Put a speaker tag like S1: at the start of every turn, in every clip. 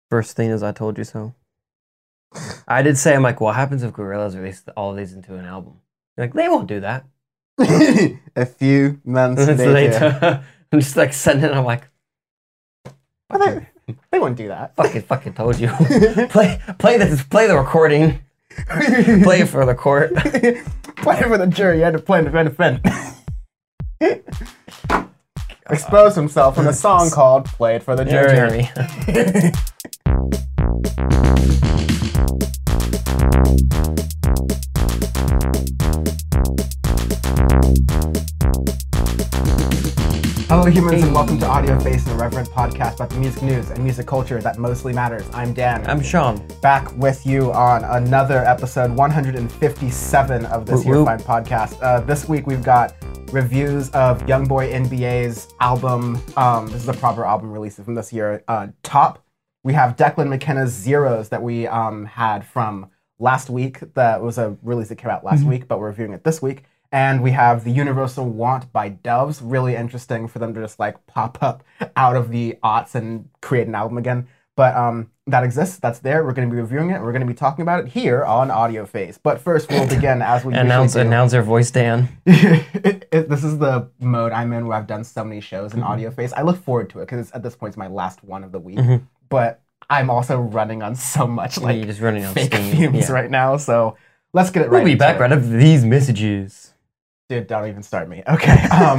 S1: First thing is I told you so. I did say, I'm like, what happens if Gorillaz release all of these into an album? You're like, they won't do that.
S2: A few months later.
S1: later. I'm just like sending. I'm like,
S2: they won't do that.
S1: Fucking told you. play the recording. Play it for the court.
S2: Play it for the jury. You had to play in the defend. Expose himself in a song called "Play It for the Jury." Hello, humans, and welcome to Audio Face, an irreverent podcast about the music news and music culture that mostly matters. I'm Dan.
S1: I'm Sean.
S2: Back with you on another episode 157 of this Year Fine podcast. This week we've got reviews of Youngboy NBA's album. This is a proper album release from this year. Top. We have Declan McKenna's Zeros that we had from last week. That was a release that came out last week, but we're reviewing it this week. And we have The Universal Want by Doves. Really interesting for them to just like pop up out of the aughts and create an album again. But that exists. That's there. We're going to be reviewing it. We're going to be talking about it here on Audio Face. But first, we'll begin as we
S1: announce our voice, Dan.
S2: This is the mode I'm in where I've done so many shows in Audio Face. I look forward to it because at this point it's my last one of the week. But I'm also running on so much like
S1: just running on
S2: fake
S1: steam.
S2: fumes right now. So let's get it right.
S1: We'll be back right after these messages.
S2: Dude, don't even start me. Okay.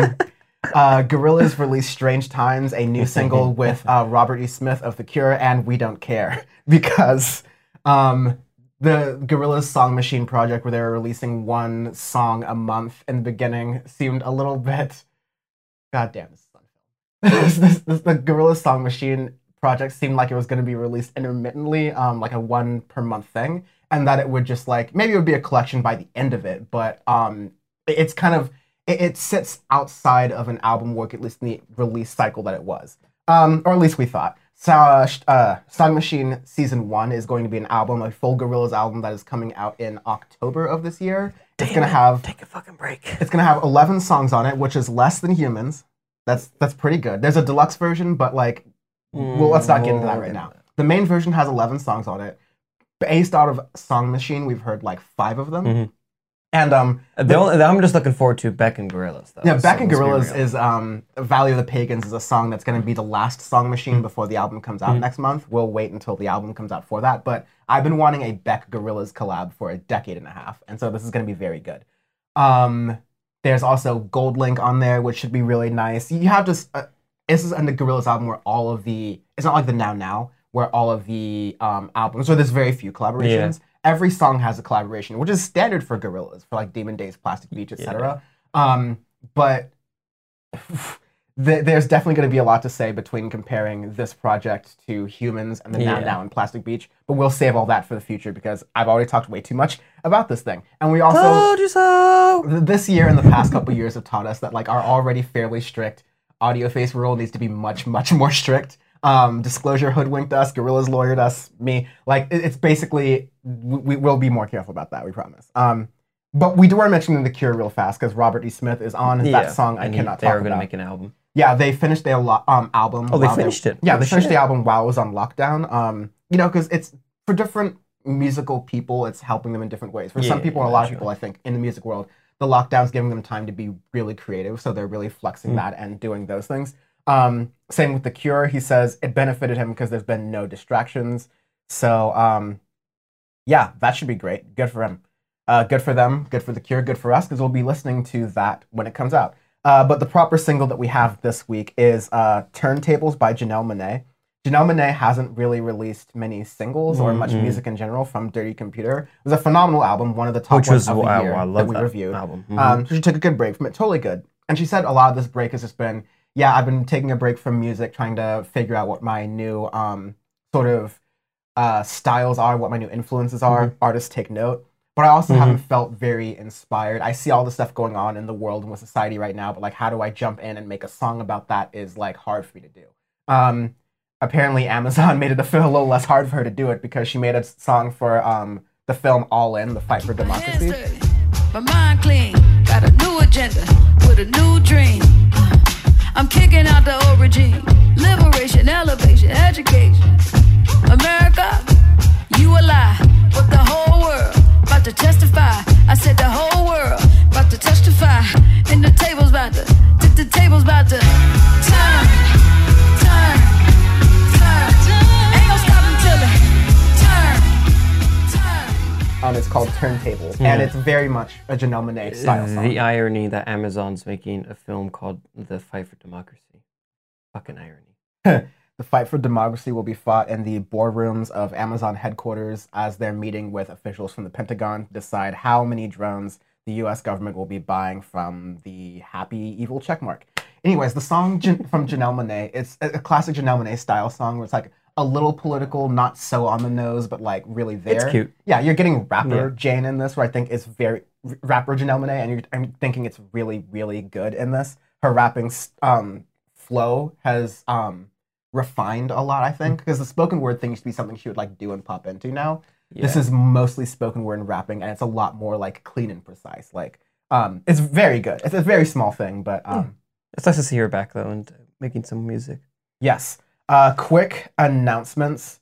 S2: Gorillaz released Strange Times, a new single with Robert E. Smith of The Cure, and We Don't Care. Because the Gorillaz Song Machine project, where they were releasing one song a month in the beginning, seemed a little bit... God damn, this is unfilmed. The Gorillaz Song Machine project seemed like it was going to be released intermittently, like a one per month thing, and that it would just like... Maybe it would be a collection by the end of it, but... It's kind of, it sits outside of an album work, at least in the release cycle that it was. Or at least we thought. So, Song Machine Season 1 is going to be an album, a full Gorillaz album that is coming out in October of this year. It's going to have...
S1: Take a fucking break.
S2: It's going to have 11 songs on it, which is less than Humans. That's pretty good. There's a deluxe version, but like, well, let's not get into that right now. The main version has 11 songs on it. Based out of Song Machine, we've heard like 5 of them. And I'm
S1: just looking forward to Beck and Gorillaz, though.
S2: Yeah, Beck and Gorillaz is Valley of the Pagans is a song that's going to be the last Song Machine before the album comes out next month. We'll wait until the album comes out for that, but I've been wanting a Beck Gorillaz collab for a decade and a half, and so this is going to be very good. There's also Gold Link on there, which should be really nice. You have this is the Gorillaz album where all of the, it's not like the Now, where all of the albums, or there's very few collaborations. Yeah. Every song has a collaboration, which is standard for Gorillaz, for like Demon Days, Plastic Beach, etc. But there's definitely going to be a lot to say between comparing this project to Humans and the Now and Plastic Beach. But we'll save all that for the future because I've already talked way too much about this thing. And we also
S1: told you so.
S2: This year and the past couple years have taught us that like our already fairly strict Audio Face rule needs to be much, much more strict. Disclosure hoodwinked us, Gorillaz lawyered us, me. Like, it's basically, we will be more careful about that, we promise. But we do want to mention The Cure real fast, because Robert E. Smith is on that song I cannot talk about.
S1: They were going to make an album.
S2: Yeah, they finished their album.
S1: Oh, they finished it?
S2: Yeah, they finished the album while it was on lockdown. You know, because it's, for different musical people, it's helping them in different ways. For some people, and a lot of people, I think, in the music world, the lockdown's giving them time to be really creative, so they're really flexing that and doing those things. Same with The Cure. He says it benefited him because there's been no distractions. So, yeah, that should be great. Good for him. Good for them. Good for The Cure. Good for us, because we'll be listening to that when it comes out. But the proper single that we have this week is Turntables by Janelle Monáe. Janelle Monáe hasn't really released many singles or much music in general from Dirty Computer. It was a phenomenal album, one of the top ones of the year that we reviewed.
S1: Album.
S2: So she took a good break from it. Totally good. And she said a lot of this break has just been, yeah, I've been taking a break from music, trying to figure out what my new sort of styles are, what my new influences are. Artists take note. But I also haven't felt very inspired. I see all the stuff going on in the world and with society right now, but like, how do I jump in and make a song about that is like hard for me to do. Apparently Amazon made it feel a little less hard for her to do it because she made a song for the film All In, The Fight for Democracy.
S3: My mind clean, got a new agenda with a new dream. I'm kicking out the old regime. Liberation, elevation, education. America, you a lie, but the whole world about to testify. I said the whole world about to testify, and the table's about to turn. Ain't no stopping till it turn.
S2: It's called Turntables, and it's very much a Janelle Monáe style song.
S1: The irony that Amazon's making a film called The Fight for Democracy. Fucking irony.
S2: The fight for democracy will be fought in the boardrooms of Amazon headquarters as they're meeting with officials from the Pentagon to decide how many drones the U.S. government will be buying from the happy evil checkmark. Anyways, the song from Janelle Monáe, it's a classic Janelle Monáe style song where it's like a little political, not so on the nose, but like really there.
S1: It's cute.
S2: Yeah, you're getting rapper Jane in this, where I think is very rapper Janelle Monáe, and I'm thinking it's really, really good in this. Her rapping flow has refined a lot, I think, because the spoken word thing used to be something she would like do and pop into now.
S1: Yeah.
S2: This is mostly spoken word and rapping, and it's a lot more like clean and precise. Like, it's very good. It's a very small thing, but
S1: It's nice to see her back though and making some music.
S2: yes. Quick announcements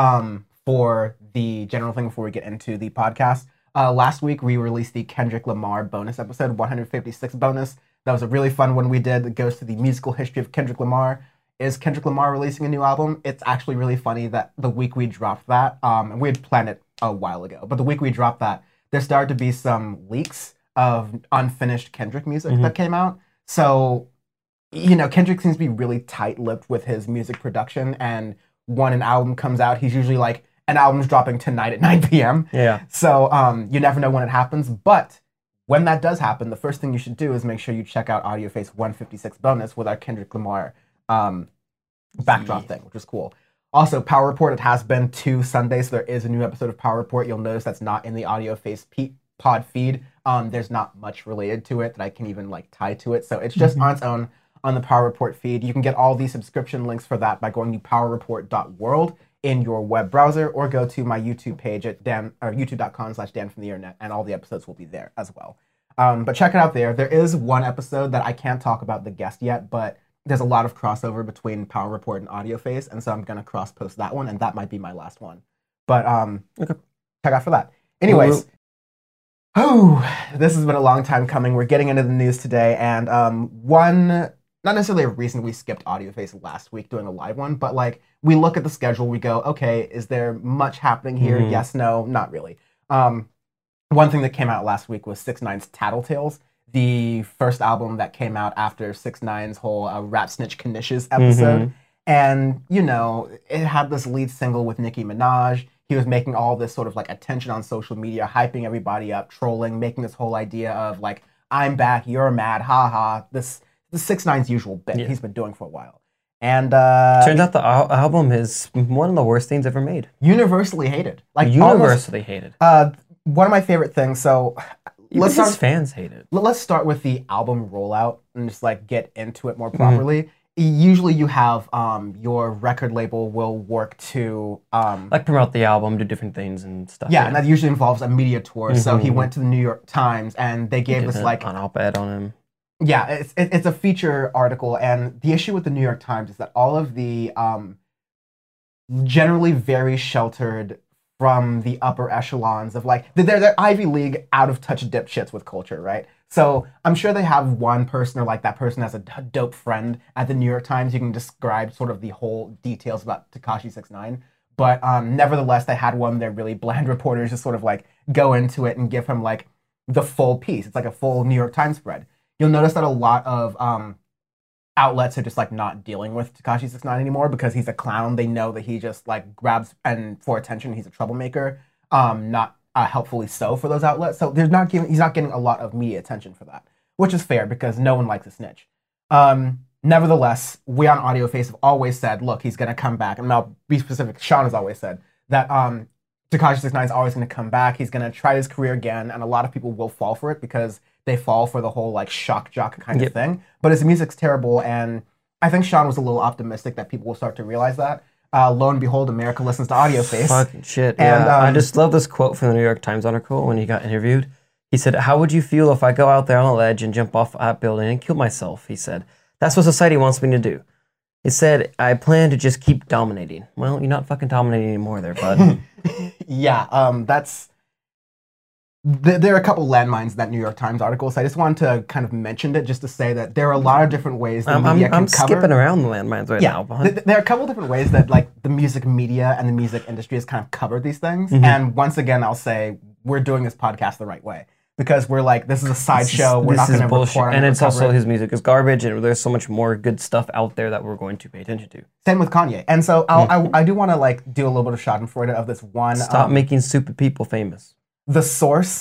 S2: for the general thing before we get into the podcast. Last week we released the Kendrick Lamar bonus episode, 156 bonus. That was a really fun one we did that goes to the musical history of Kendrick Lamar. Is Kendrick Lamar releasing a new album? It's actually really funny that the week we dropped that, and we had planned it a while ago, but the week we dropped that, there started to be some leaks of unfinished Kendrick music that came out. So, you know, Kendrick seems to be really tight-lipped with his music production, and when an album comes out, he's usually like, an album's dropping tonight at 9 p.m.
S1: Yeah.
S2: So you never know when it happens, but when that does happen, the first thing you should do is make sure you check out AudioFace 156 bonus with our Kendrick Lamar backdrop thing, which is cool. Also, Power Report, it has been 2 Sundays, so there is a new episode of Power Report. You'll notice that's not in the AudioFace pod feed. There's not much related to it that I can even like tie to it, so it's just on its own on the Power Report feed. You can get all the subscription links for that by going to powerreport.world in your web browser, or go to my YouTube page at youtube.com/danfromtheinternet, and all the episodes will be there as well. But check it out there. There is one episode that I can't talk about the guest yet, but there's a lot of crossover between Power Report and AudioFace, and so I'm going to cross-post that one, and that might be my last one. But check out for that. Anyways, this has been a long time coming. We're getting into the news today, and not necessarily a reason we skipped AudioFace last week doing a live one, but like we look at the schedule, we go, okay, is there much happening here? Yes, no, not really. One thing that came out last week was 6ix9ine's Tattletales, the first album that came out after 6ix9ine's whole Rap Snitch Knishes episode. And, you know, it had this lead single with Nicki Minaj. He was making all this sort of like attention on social media, hyping everybody up, trolling, making this whole idea of like, I'm back, you're mad, haha. The 6ix9ine's usual bit he's been doing for a while. And
S1: turns out the album is one of the worst things ever made.
S2: Universally hated. Like
S1: universally hated.
S2: One of my favorite things, so
S1: Even his fans hate it.
S2: Let's start with the album rollout and just like get into it more properly. Usually you have your record label will work to
S1: like promote the album, do different things and stuff.
S2: Yeah, and that usually involves a media tour. So he went to the New York Times and they gave us like
S1: an op-ed on him.
S2: Yeah, it's a feature article, and the issue with the New York Times is that all of the generally very sheltered from the upper echelons of like they're Ivy League out of touch dipshits with culture, right? So I'm sure they have one person, or like that person has a dope friend at the New York Times. You can describe sort of the whole details about Tekashi 6ix9ine, but nevertheless they had one of their really bland reporters just sort of like go into it and give him like the full piece. It's like a full New York Times spread. You'll notice that a lot of outlets are just like not dealing with Tekashi 6ix9ine anymore because he's a clown. They know that he just like grabs and for attention. He's a troublemaker. Not helpfully so for those outlets. So he's not getting a lot of media attention for that, which is fair because no one likes a snitch. Nevertheless, we on AudioFace have always said, look, he's gonna come back. And I'll be specific. Sean has always said that Tekashi 6ix9ine is always gonna come back. He's gonna try his career again, and a lot of people will fall for it because they fall for the whole like shock jock kind of thing. But his music's terrible, and I think Sean was a little optimistic that people will start to realize that. Lo and behold, America listens to AudioFace.
S1: Fucking shit,
S2: and,
S1: yeah. I just love this quote from the New York Times article when he got interviewed. He said, "How would you feel if I go out there on a ledge and jump off that building and kill myself?" He said, "That's what society wants me to do." It said, I plan to just keep dominating. Well, you're not fucking dominating anymore there, bud.
S2: Yeah, there are a couple landmines in that New York Times article, so I just wanted to kind of mention it just to say that there are a lot of different ways the media can
S1: I'm
S2: cover.
S1: skipping around the landmines right now.
S2: There are a couple different ways that like the music media and the music industry has kind of covered these things.
S1: Mm-hmm.
S2: And once again, I'll say we're doing this podcast the right way because we're like, this is a sideshow. We're not going to report on
S1: and
S2: it,
S1: it's
S2: cover
S1: also
S2: it.
S1: his music is garbage, and there's so much more good stuff out there that we're going to pay attention to.
S2: Same with Kanye. And so I do want to like do a little bit of schadenfreude of this one.
S1: Stop making stupid people famous.
S2: The Source,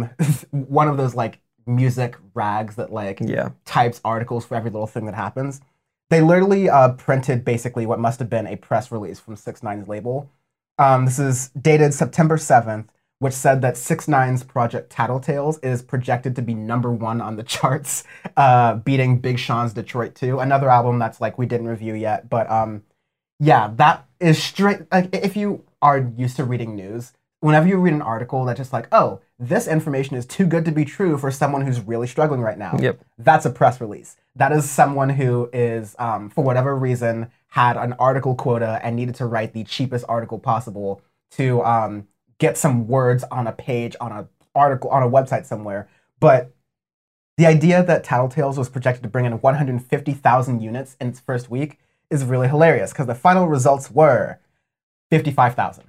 S2: one of those like music rags that like types articles for every little thing that happens. They literally printed basically what must have been a press release from 6ix9ine's label. This is dated September 7th, which said that 6ix9ine's project Tattletales is projected to be #1 on the charts, beating Big Sean's Detroit 2, another album that's like we didn't review yet. But yeah, that is straight. Like if you are used to reading news, whenever you read an article that's just like, oh, this information is too good to be true for someone who's really struggling right now.
S1: Yep.
S2: That's a press release. That is someone who is, for whatever reason, had an article quota and needed to write the cheapest article possible to get some words on a page, on an article, on a website somewhere. But the idea that Tattletales was projected to bring in 150,000 units in its first week is really hilarious because the final results were 55,000.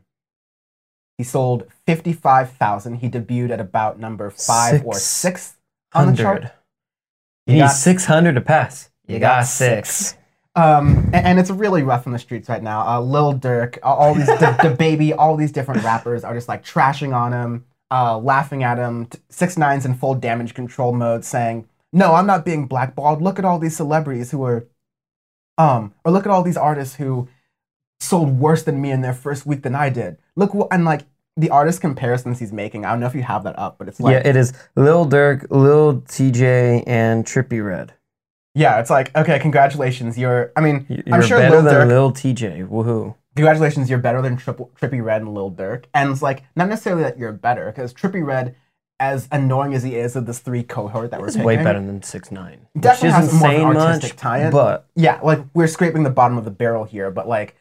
S2: He sold 55,000. He debuted at about number 5 or 6 on the chart.
S1: You need 600 to pass. You got 6.
S2: And it's really rough on the streets right now. Lil Durk, all these the baby, all these different rappers are just like trashing on him, laughing at him. 6ix9ine's in full damage control mode, saying, "No, I'm not being blackballed. Look at all these celebrities who are, or look at all these artists who sold worse than me in their first week than I did. Look what," and like the artist comparisons he's making. I don't know if you have that up, but it's like,
S1: yeah, it is Lil Durk, Lil TJ, and Trippie Redd.
S2: Yeah, it's like, okay, congratulations. I'm
S1: You're
S2: sure
S1: better
S2: Lil
S1: than
S2: Durk,
S1: Lil TJ. Woohoo!
S2: Congratulations, you're better than Trippie Redd and Lil Durk. And it's like not necessarily that you're better, because Trippie Redd, as annoying as he is of this 3 cohort that we're
S1: It's
S2: picking,
S1: way better than 6ix9ine.
S2: definitely
S1: Which
S2: has
S1: isn't
S2: more of
S1: saying
S2: an
S1: much,
S2: artistic tie-in.
S1: but
S2: yeah, like we're scraping the bottom of the barrel here, but like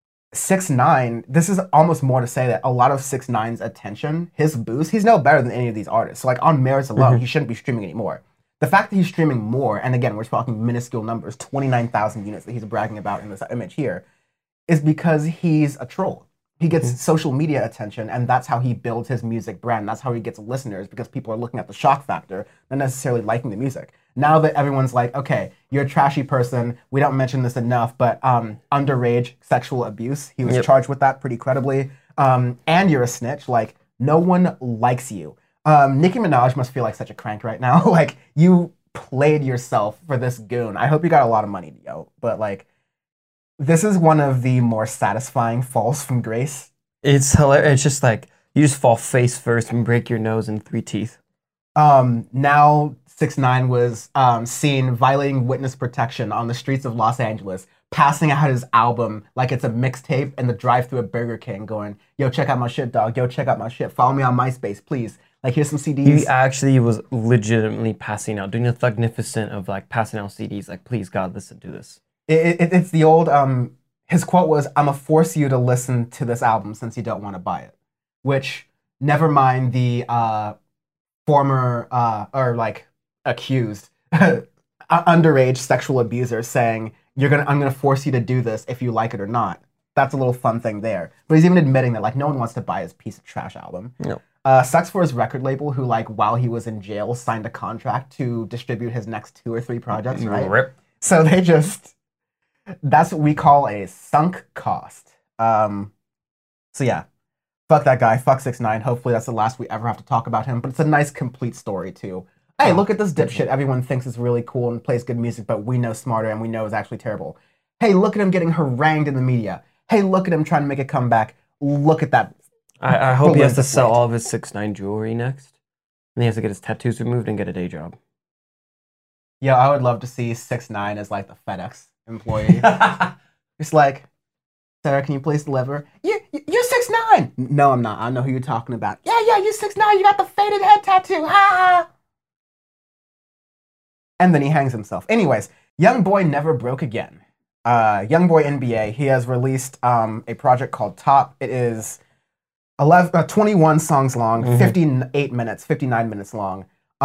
S2: 6ix9ine, this is almost more to say that a lot of 6ix9ine's attention, his boost, he's no better than any of these artists. So like on merits alone, he shouldn't be streaming anymore. The fact that he's streaming more, and again, we're talking minuscule numbers, 29,000 units that he's bragging about in this image here, is because he's a troll. He gets social media attention, and that's how he builds his music brand. That's how he gets listeners, because people are looking at the shock factor, not necessarily liking the music. Now that everyone's like, okay, you're a trashy person, we don't mention this enough, but underage sexual abuse, he was charged with that pretty credibly, and you're a snitch, like, no one likes you. Nicki Minaj must feel like such a crank right now. Like, you played yourself for this goon. I hope you got a lot of money, yo. But, like, this is one of the more satisfying falls from grace.
S1: it's hilarious. It's just like, you just fall face first and break your nose and 3 teeth.
S2: Now 6ix9ine was seen violating witness protection on the streets of Los Angeles, passing out his album like it's a mixtape in the drive-thru at Burger King, going, "Yo, check out my shit, dog. Yo, check out my shit. Follow me on MySpace, please. Like, here's some CDs."
S1: He actually was legitimately passing out, doing the thugnificent of like passing out CDs. Like, please, God, listen to this.
S2: It's the old, his quote was, "I'ma force you to listen to this album since you don't want to buy it." Which, never mind the former, or like accused, underage sexual abuser saying, I'm gonna force you to do this if you like it or not. That's a little fun thing there. But he's even admitting that like no one wants to buy his piece of trash album.
S1: No.
S2: Sucks for his record label, who like while he was in jail signed a contract to distribute his next 2 or 3 projects, right?
S1: Rip.
S2: So they just, that's what we call a sunk cost. So yeah, fuck that guy, fuck 6ix9ine. Hopefully that's the last we ever have to talk about him. But it's a nice complete story too. Hey, look at this dipshit everyone thinks is really cool and plays good music, but we know smarter and we know is actually terrible. Hey, look at him getting harangued in the media. Hey, look at him trying to make a comeback. Look at that.
S1: I hope he has to sell all of his 6ix9ine jewelry next. And he has to get his tattoos removed and get a day job.
S2: Yeah, I would love to see 6ix9ine as like the FedEx employee. Just like, "Sarah, can you please deliver?" You're 6ix9ine. "No, I'm not. I know who you're talking about." Yeah, you're 6ix9ine. You got the faded head tattoo. Ha ha. And then he hangs himself. Anyways, Young Boy never broke again. YoungBoy NBA. He has released a project called Top. It is 21 songs long, 58 minutes, 59 minutes long.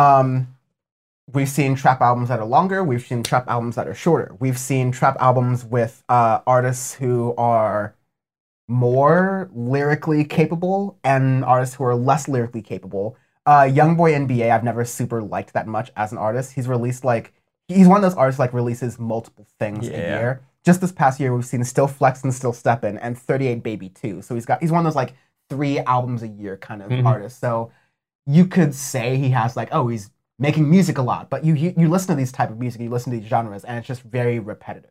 S2: We've seen trap albums that are longer. We've seen trap albums that are shorter. We've seen trap albums with artists who are more lyrically capable and artists who are less lyrically capable. YoungBoy NBA, I've never super liked that much as an artist. He's released he's one of those artists releases multiple things a year. Just this past year, we've seen Still Flex and Still Steppin' and 38 Baby 2. So he's one of those 3 albums a year kind of artists. So you could say he has he's making music a lot, but you listen to these type of music, you listen to these genres, and it's just very repetitive.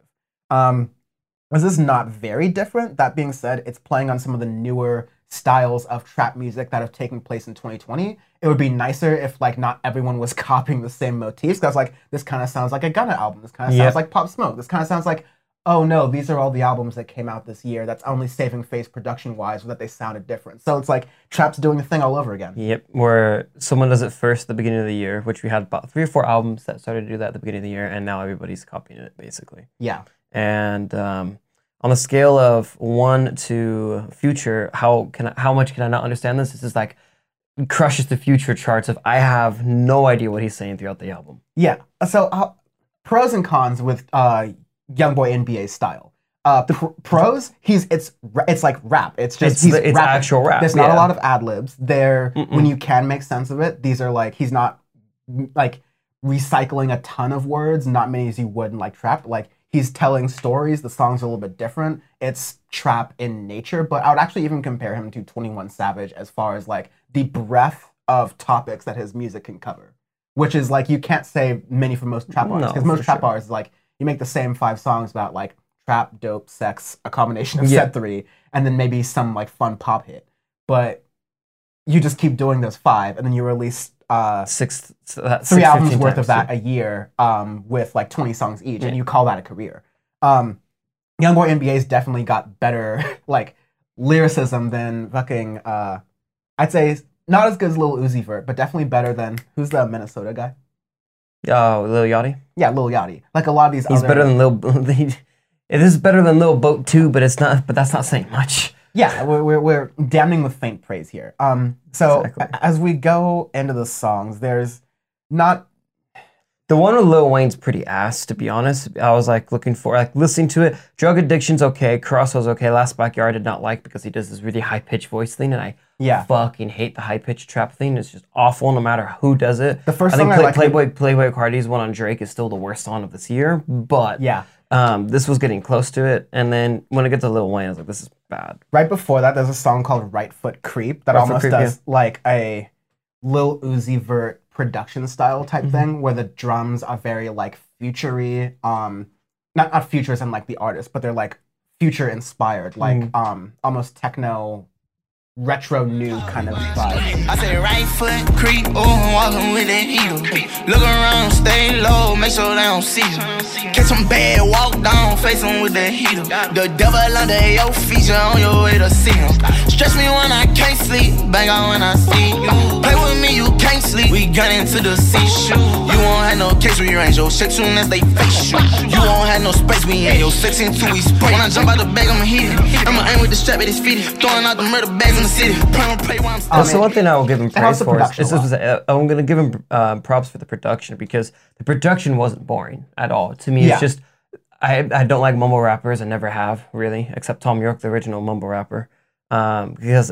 S2: This is not very different. That being said, it's playing on some of the newer styles of trap music that have taken place in 2020. It would be nicer if not everyone was copying the same motifs. Because this kind of sounds like a Gunna album. This kind of sounds like Pop Smoke. This kind of sounds like, oh no, these are all the albums that came out this year. That's only saving face production-wise, that they sounded different. So it's trap's doing the thing all over again.
S1: Yep, where someone does it first at the beginning of the year, which we had about 3 or 4 albums that started to do that at the beginning of the year, and now everybody's copying it, basically.
S2: Yeah.
S1: And on the scale of 1 to Future, how much can I not understand this? This is crushes the Future charts of I have no idea what he's saying throughout the album.
S2: Yeah. So pros and cons with YoungBoy NBA's style. Pros, it's like rap. It's just
S1: it's actual rap.
S2: There's not a lot of ad libs. When you can make sense of it, these are he's not recycling a ton of words, not many as you would in trap. He's telling stories. The songs are a little bit different. It's trap in nature, but I would actually even compare him to 21 Savage as far as the breadth of topics that his music can cover, which is you can't say many for most trap artists, because most trap artists you make the same 5 songs about trap, dope, sex, a combination of said 3, and then maybe some fun pop hit, but you just keep doing those 5, and then you release 3 albums worth of that a year with 20 songs each, and you call that a career. YoungBoy NBA's definitely got better lyricism than fucking I'd say not as good as Lil Uzi Vert, but definitely better than who's the Minnesota guy?
S1: Lil Yachty?
S2: Yeah, Lil Yachty. A lot of these
S1: He's better than Lil it is better than Lil Boat too, but that's not saying much.
S2: Yeah, we're damning with faint praise here. So
S1: Exactly.
S2: As we go into the songs, there's not.
S1: The one with Lil Wayne's pretty ass, to be honest. I was looking for listening to it. Drug Addiction's okay. Crossroads okay. Last Backyard I did not like because he does this really high pitched voice thing, and I fucking hate the high pitched trap thing. It's just awful, no matter who does it.
S2: The first
S1: I think
S2: song I like
S1: Playboy Cardi's one on Drake is still the worst song of this year, but
S2: Yeah.
S1: This was getting close to it, and then when I get to Lil Wayne, I was like, this is bad.
S2: Right before that, there's a song called Right Foot Creep that
S1: Right Foot
S2: almost
S1: Creep,
S2: does a Lil Uzi Vert production style type thing, where the drums are very future-y, not futures and the artist, but they're future inspired, almost techno retro new kind of vibe.
S4: I say right foot creep, oh, I'm walking with that heel. Look around, stay low, make sure they don't see you. Catch some bad, walk down, face them with the heater. The devil under your feet, you on your way to see him. Stress me when I can't sleep, bang on when I see you. Play with me, you can't sleep, we gun into the seashore. You won't have no case, we range your shit soon as they face you. You won't have no space, we in your section till we spray. When I jump out the bag, I'ma hit it. I'ma aim with the strap at his feet, throwing out the murder bags in the city.
S1: So one thing I will give him praise
S2: also
S1: for
S2: production
S1: is I'm going to give him props for the production, because the production wasn't boring at all. To me, it's just, I don't like mumble rappers. I never have, really, except Tom York, the original mumble rapper, because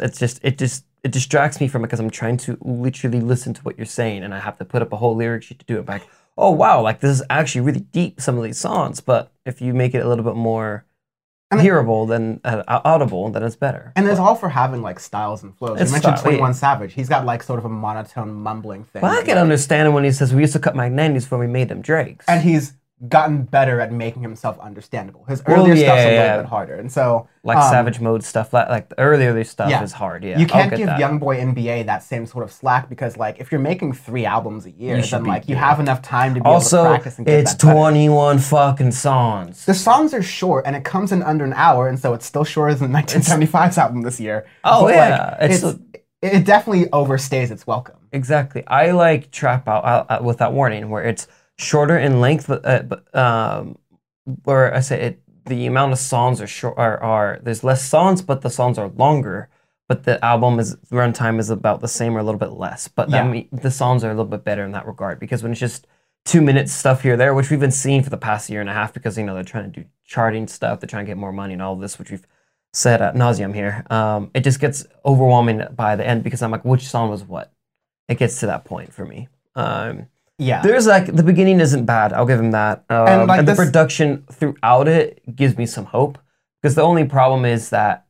S1: it distracts me from it, because I'm trying to literally listen to what you're saying, and I have to put up a whole lyric sheet to do it. Oh wow, this is actually really deep, some of these songs, but if you make it a little bit more hearable than audible, then it's better.
S2: And it's all for having styles and flows. You mentioned 21 Savage. He's got sort of a monotone mumbling thing.
S1: Well, I can understand it when he says we used to cut Magnanimous before we made them Drakes.
S2: And he's gotten better at making himself understandable. His earlier stuff's a little bit harder, and so
S1: Savage Mode stuff, like the earlier stuff is hard. Yeah,
S2: you can't give YoungBoy NBA that same sort of slack, because if you're making 3 albums a year, then you have enough time to be able to practice and get
S1: it's
S2: that better.
S1: 21 fucking songs.
S2: The songs are short, and it comes in under an hour, and so it's still shorter than 1975's album this year.
S1: Oh,
S2: but,
S1: yeah.
S2: It definitely overstays its welcome.
S1: Exactly. I like Trap Out with that warning, where it's shorter in length, but where I say it the amount of songs are short. Are there's less songs, but the songs are longer. But the runtime is about the same or a little bit less. But the songs are a little bit better in that regard because when it's just 2 minutes stuff here or there, which we've been seeing for the past year and a half because they're trying to do charting stuff, they're trying to get more money and all of this, which we've said ad nauseum here. It just gets overwhelming by the end because I'm like, which song was what? It gets to that point for me. There's the beginning isn't bad. I'll give him that. And the production throughout it gives me some hope because the only problem is that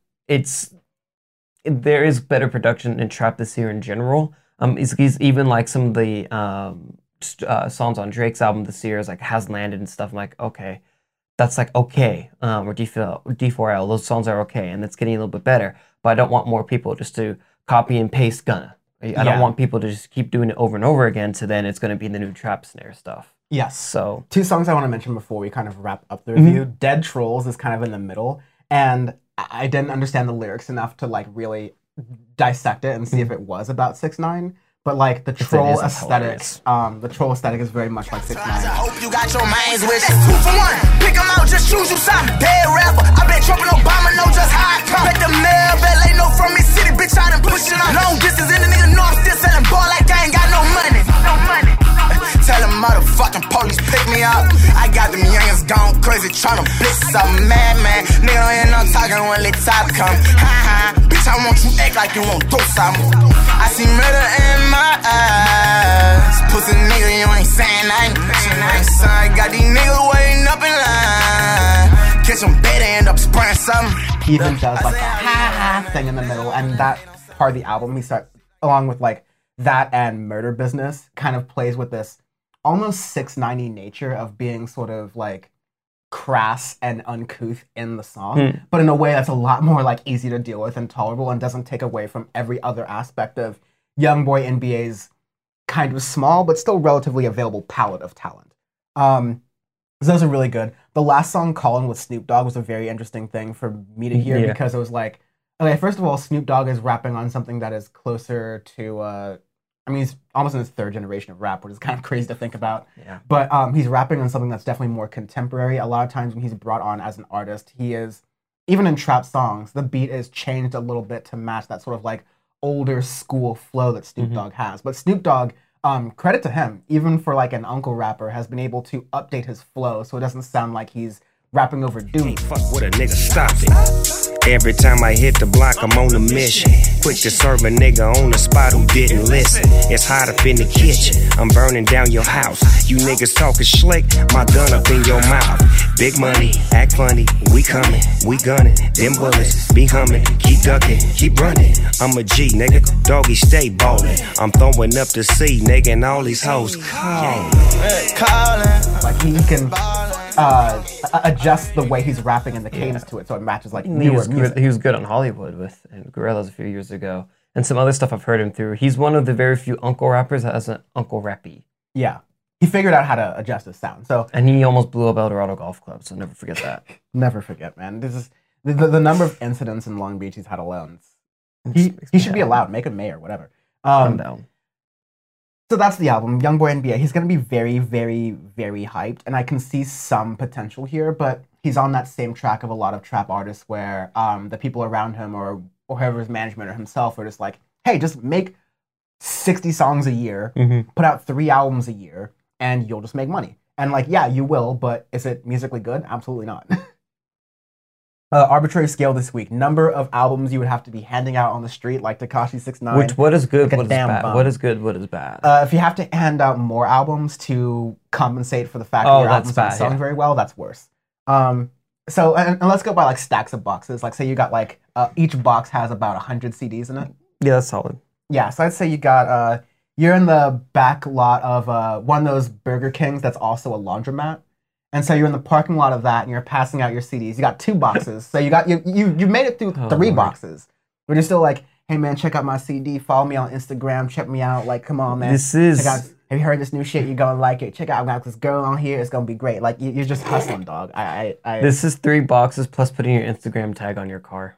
S1: there is better production in trap this year in general. Even like some of the songs on Drake's album this year has landed and stuff. I'm like, okay, that's okay. Or D4L, those songs are okay, and it's getting a little bit better. But I don't want more people just to copy and paste Gunna. I don't want people to just keep doing it over and over again. So then it's going to be the new trap snare stuff.
S2: Yes.
S1: So
S2: 2 songs I want to mention before we kind of wrap up the review. Dead Trolls is kind of in the middle, and I didn't understand the lyrics enough to really dissect it and see if it was about 6ix9ine. But the troll aesthetic, is very much like 6ix9ine.
S4: I hope you got your man's wish. 2 for 1, pick 'em out, just choose you some dead rapper. I bet Trump and Obama know just how I come. Bet the mail, bet they know from me city, bitch, I done pushing on long distance in the nigga know I'm still selling ball like I ain't got no money. Tell them motherfucking police pick me up. I got them youngins gone crazy tryna blitz some madman. Nigga don't hear no talking when the top come. Ha ha, bitch, I want you act like you won't do something. I see murder in my eyes. Pussy nigga, you ain't saying nothing. Son, got these niggas waiting up in line. Catch them better, end up spraying something.
S2: He even does the ha ha thing in the middle, and that part of the album he starts along with that and Murder Business kind of plays with this almost 6ix9ine nature of being sort of crass and uncouth in the song, but in a way that's a lot more easy to deal with and tolerable and doesn't take away from every other aspect of YoungBoy NBA's kind of small but still relatively available palette of talent. Those are really good. The last song, Callin' with Snoop Dogg, was a very interesting thing for me to hear because it was okay, first of all, Snoop Dogg is rapping on something that is closer to he's almost in his 3rd generation of rap, which is kind of crazy to think about.
S1: Yeah.
S2: But he's rapping on something that's definitely more contemporary. A lot of times when he's brought on as an artist, he is, even in trap songs, the beat is changed a little bit to match that sort of older school flow that Snoop Dogg has. But Snoop Dogg, credit to him, even for an uncle rapper, has been able to update his flow so it doesn't sound like he's rapping over Doom.
S5: Fuck with a nigga, stop it. Every time I hit the block, I'm on a mission. Quick to serve a nigga on the spot who didn't listen. It's hot up in the kitchen, I'm burning down your house. You niggas talking slick, my gun up in your mouth. Big money, act funny, we coming, we gunning. Them bullets be humming, keep ducking, keep running. I'm a G, nigga, doggy stay ballin'. I'm throwing up the C, nigga, and all these hoes callin'.
S2: He can adjust the way he's rapping and the cadence to it so it matches newer music.
S1: He was good on Hollywood with Gorillaz a few years ago. And some other stuff I've heard him through. He's one of the very few uncle rappers that has an uncle rappy.
S2: Yeah. He figured out how to adjust his sound. And
S1: he almost blew up Eldorado Golf Club, so never forget that.
S2: Never forget, man. This is the number of incidents in Long Beach he's had alone. He should be allowed. Make him mayor, whatever.
S1: I'm down.
S2: So that's the album, YoungBoy NBA. He's going to be very, very, very hyped, and I can see some potential here, but he's on that same track of a lot of trap artists where the people around him or whoever's management or himself are just hey, just make 60 songs a year, put out 3 albums a year, and you'll just make money. And yeah, you will, but is it musically good? Absolutely not. Arbitrary scale this week. Number of albums you would have to be handing out on the street, like Tekashi 6ix9ine.
S1: What is good? What is bad? What is good? What is bad?
S2: If you have to hand out more albums to compensate for the fact that your albums don't sound very well, that's worse. So and let's go by stacks of boxes. Say you got each box has about 100 CDs in it.
S1: Yeah, that's solid.
S2: Yeah, so I'd say you got you're in the back lot of one of those Burger Kings that's also a laundromat. And so you're in the parking lot of that, and you're passing out your CDs. You got 2 boxes, so you made it through 3 boxes. But you're still hey man, check out my CD. Follow me on Instagram. Check me out. Come on, man. Check out, have you heard this new shit? You're gonna like it. Check out, I got this girl on here. It's gonna be great. You're just hustling, dog.
S1: This is 3 boxes plus putting your Instagram tag on your car.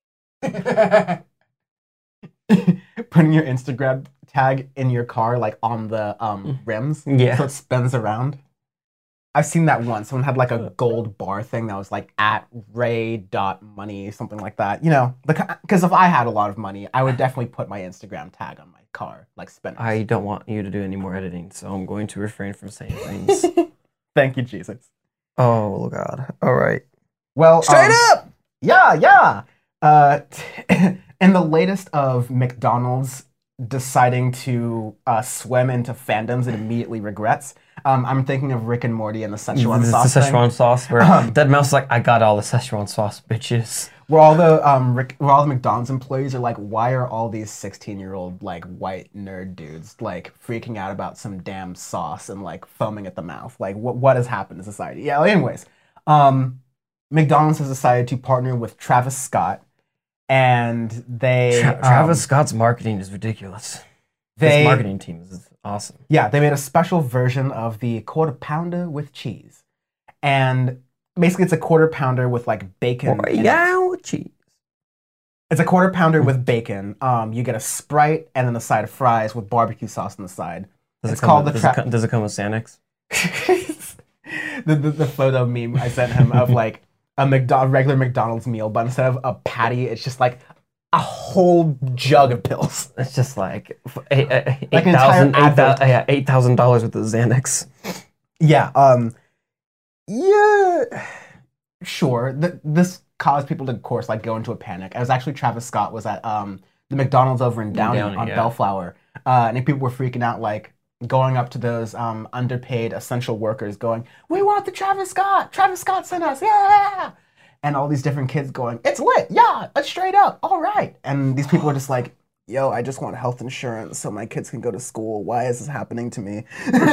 S2: Putting your Instagram tag in your car, on the rims,
S1: yeah,
S2: so it spins around. I've seen that once. Someone had like a gold bar thing that was like at ray.money, something like that. You know, because if I had a lot of money, I would definitely put my Instagram tag on my car, like spend.
S1: I don't want you to do any more editing, so I'm going to refrain from saying things.
S2: Thank you, Jesus.
S1: Oh, God. All right.
S2: Well,
S1: Straight up!
S2: Yeah. In the latest of McDonald's deciding to swim into fandoms it immediately regrets, I'm thinking of Rick and Morty and the Szechuan sauce.
S1: The Szechuan sauce, where Dead Mouse is like, I got all the Szechuan sauce, bitches.
S2: Where all the McDonald's employees are like, why are all these 16-year-old like white nerd dudes like freaking out about some damn sauce and like foaming at the mouth? Like, what has happened to society? Yeah. Anyways, McDonald's has decided to partner with Travis Scott, and they
S1: Travis Scott's marketing is ridiculous. His marketing team is awesome.
S2: Yeah, they made a special version of the Quarter Pounder with cheese, and basically it's a Quarter Pounder with like bacon.
S1: Cheese.
S2: It's a Quarter Pounder with bacon. You get a Sprite and then a side of fries with barbecue sauce on the side.
S1: Does it come with Xanax?
S2: the photo meme I sent him of like a regular McDonald's meal, but instead of a patty, it's just like a whole jug of pills.
S1: It's just like $8,000 worth of Xanax.
S2: Yeah. Yeah. Sure. This caused people to, of course, like go into a panic. It was actually Travis Scott was at the McDonald's over in Downey on Bellflower, and people were freaking out, like going up to those underpaid essential workers, going, "We want the Travis Scott! Travis Scott sent us! Yeah!" And all these different kids going, "It's lit! Yeah, it's straight up! All right!" And these people were just like, "Yo, I just want health insurance so my kids can go to school. Why is this happening to me?"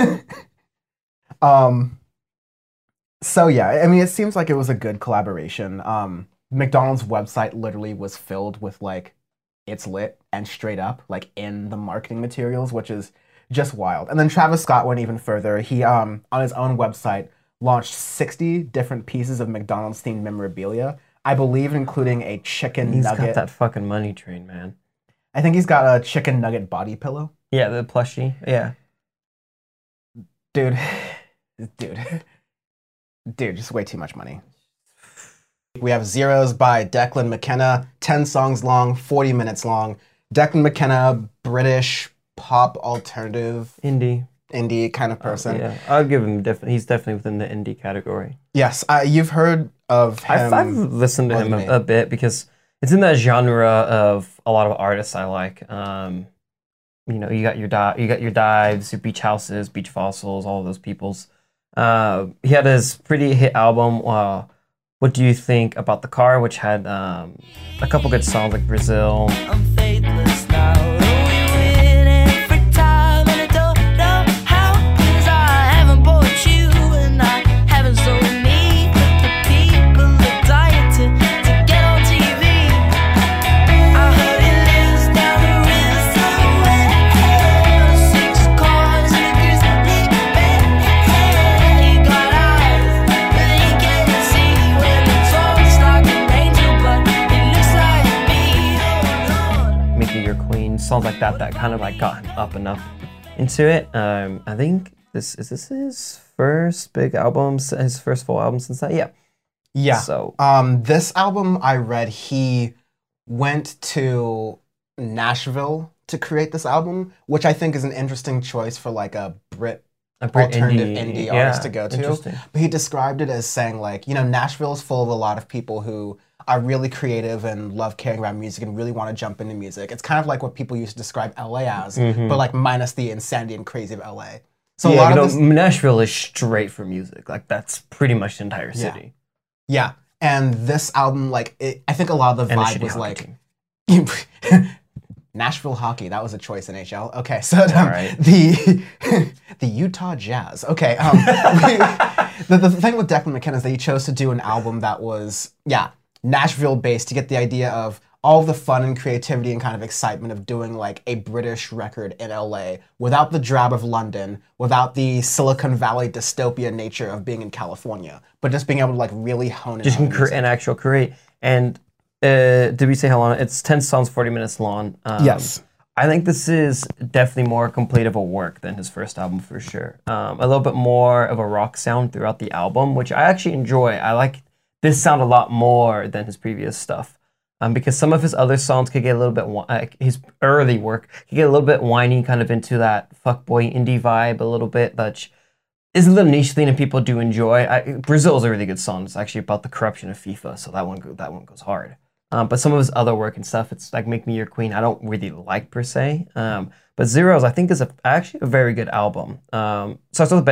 S2: So yeah, I mean, it seems like it was a good collaboration. McDonald's website literally was filled with like, "It's lit" and "straight up" like in the marketing materials, which is just wild. And then Travis Scott went even further. He on his own website launched 60 different pieces of McDonald's themed memorabilia. I believe including a chicken nugget.
S1: He's got that fucking money train, man.
S2: I think he's got a chicken nugget body pillow.
S1: Yeah, the plushie. Yeah.
S2: Dude, just way too much money. We have Zeros by Declan McKenna, 10 songs long, 40 minutes long. Declan McKenna, British pop alternative indie kind of person.
S1: Yeah, I'll give him he's definitely within the indie category.
S2: Yes, you've heard of him.
S1: I've listened to him a bit because it's in that genre of a lot of artists I like. You know, you got your Dives, your Beach Houses, Beach Fossils, all of those peoples. He had his pretty hit album, What Do You Think About the Car, which had a couple good songs like Brazil.
S6: I'm faithless now. We win every time, and I don't know how, 'cause I haven't bought you and I haven't sold me. But the people are dying to get on TV. I heard he lives down the river somewhere. 6 cars and a grizzly bear. He got eyes, but he can't see when he talks like an angel, but he looks like me. Oh Lord.
S1: Make Me Your Queen, songs like that kind of like got him up and up into it. I think this is his first big album, his first full album since that. Yeah. So
S2: this album I read he went to Nashville to create this album, which I think is an interesting choice for like a Brit alternative indie artist to go to. But he described it as saying like, you know, Nashville is full of a lot of people who are really creative and love caring about music and really want to jump into music. It's kind of like what people used to describe LA as, but like minus the insanity and crazy of LA. So
S1: yeah, a lot of Nashville is straight for music. Like that's pretty much the entire city.
S2: Yeah. And this album, like, I think a lot of the vibe was like Nashville hockey. That was a choice in HL. Okay, so the Utah Jazz. Okay, the thing with Declan McKenna is that he chose to do an album that was Nashville based to get the idea of all the fun and creativity and kind of excitement of doing like a British record in LA without the drab of London, without the Silicon Valley dystopia nature of being in California, but just being able to like really hone it.
S1: Just an actual create. And did we say how long? It's 10 songs, 40 minutes long.
S2: Yes.
S1: I think this is definitely more complete of a work than his first album for sure. A little bit more of a rock sound throughout the album, which I actually enjoy. I like this sound a lot more than his previous stuff. Because some of his other songs could get a little bit, his early work could get a little bit whiny, kind of into that fuckboy indie vibe a little bit, which is a little niche thing and people do enjoy. Brazil is a really good song. It's actually about the corruption of FIFA, so that one goes hard. But some of his other work and stuff, it's like Make Me Your Queen, I don't really like per se. But Zeros, I think, is actually a very good album. Starts with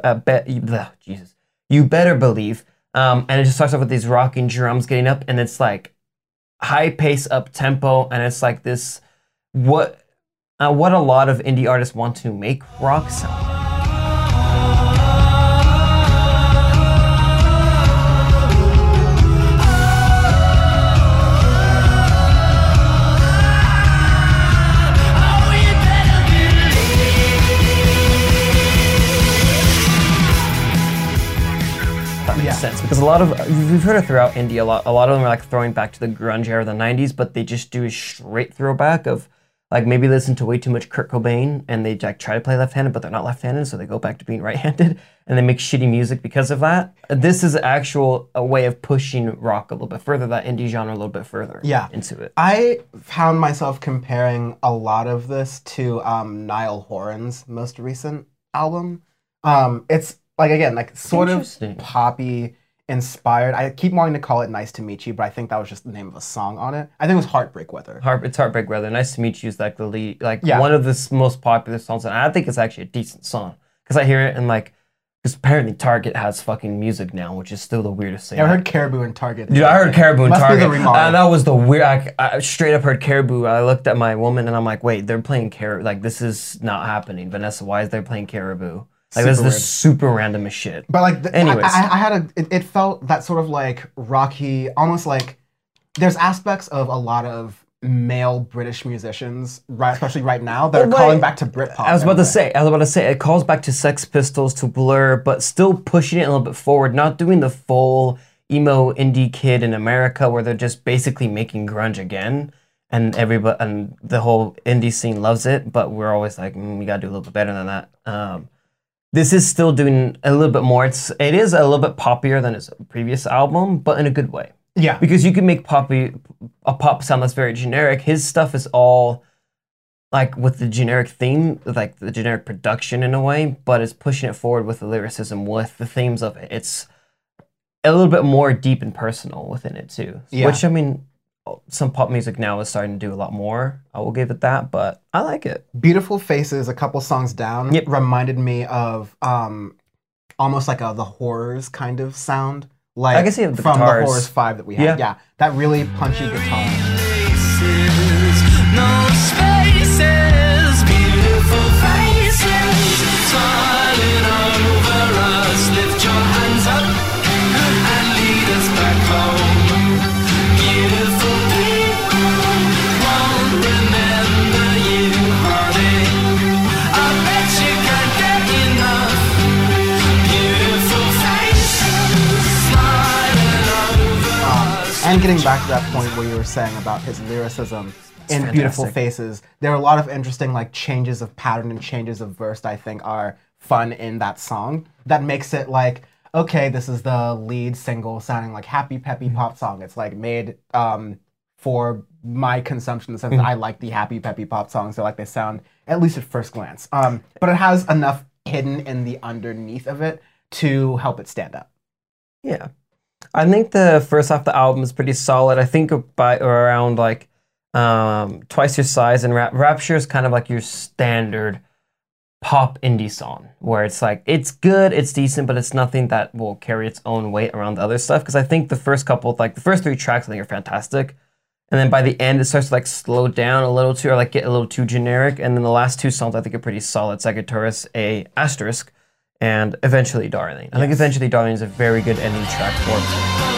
S1: You Better Believe. And it just starts off with these rocking drums getting up, and it's like high pace, up tempo, and it's like this, what a lot of indie artists want to make rock sound. Sense, because a lot of, we've heard it throughout indie a lot of them are like throwing back to the grunge era of the 90s, but they just do a straight throwback of like maybe listen to way too much Kurt Cobain and they like try to play left-handed, but they're not left-handed, so they go back to being right-handed and they make shitty music because of that. This is a way of pushing rock a little bit further, that indie genre a little bit further into it.
S2: I found myself comparing a lot of this to Niall Horan's most recent album. It's like, again, like sort of poppy inspired. I keep wanting to call it Nice to Meet You, but I think that was just the name of a song on it. I think it was Heartbreak Weather.
S1: It's Heartbreak Weather. Nice to Meet You is like the lead, one of the most popular songs, and I think it's actually a decent song because I hear it and like, because apparently Target has fucking music now, which is still the weirdest thing.
S2: I heard Caribou in Target.
S1: Dude, I heard Caribou in Target.
S2: Must be the remodel.
S1: That was the weird. I straight up heard Caribou. I looked at my woman and I'm like, wait, they're playing Caribou. Like, this is not happening. Vanessa, why is they playing Caribou? Like, this is super random as shit.
S2: But like,
S1: anyways,
S2: I had it felt that sort of like rocky, almost like there's aspects of a lot of male British musicians, right, especially right now, that are calling back to Britpop.
S1: I was about to say, it calls back to Sex Pistols, to Blur, but still pushing it a little bit forward, not doing the full emo indie kid in America where they're just basically making grunge again. And everybody and the whole indie scene loves it, but we're always like, we gotta do a little bit better than that. This is still doing a little bit more. It is a little bit poppier than his previous album, but in a good way.
S2: Yeah.
S1: Because you can make a pop sound that's very generic. His stuff is all like with the generic theme, like the generic production in a way, but it's pushing it forward with the lyricism, with the themes of it. It's a little bit more deep and personal within it too.
S2: Yeah.
S1: Which, I mean, some pop music now is starting to do a lot more. I will give it that, but I like it.
S2: Beautiful Faces, a couple songs down, reminded me of almost like the Horrors kind of sound. Like
S1: I can see the
S2: from
S1: guitars.
S2: the Horrors 5 that we had. Yeah, that really punchy guitar.
S4: No spaces, beautiful faces, smiling over us. Lift your hands up and lead us back home. Beautiful people won't remember you, honey. I bet you can't get enough. Beautiful faces, smiling over us.
S2: And getting back to that point where you were saying about his lyricism in Beautiful Faces, there are a lot of interesting like changes of pattern and changes of verse I think are fun in that song. That makes it like, okay, this is the lead single sounding like happy, peppy pop song. It's like made for my consumption in the sense that I like the happy, peppy pop songs. So like they sound, at least at first glance. But it has enough hidden in the underneath of it to help it stand out.
S1: Yeah. I think the first half of the album is pretty solid. I think around like Twice Your Size and Rapture is kind of like your standard pop indie song where it's like, it's good, it's decent, but it's nothing that will carry its own weight around the other stuff. Because I think the first couple, like the first 3 tracks, I think are fantastic. And then by the end, it starts to like slow down a little too, or like get a little too generic. And then the last 2 songs I think are pretty solid. Sagittarius, A**, and Eventually Darling. I think Eventually Darling is a very good ending track for it.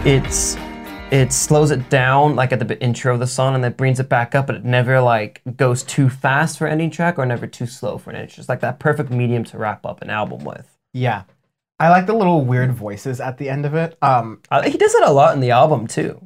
S1: it slows it down like at the intro of the song and then brings it back up, but it never like goes too fast for any track or never too slow for an. It's just like that perfect medium to wrap up an album with.
S2: Yeah. I like the little weird voices at the end of it.
S1: He does it a lot in the album too.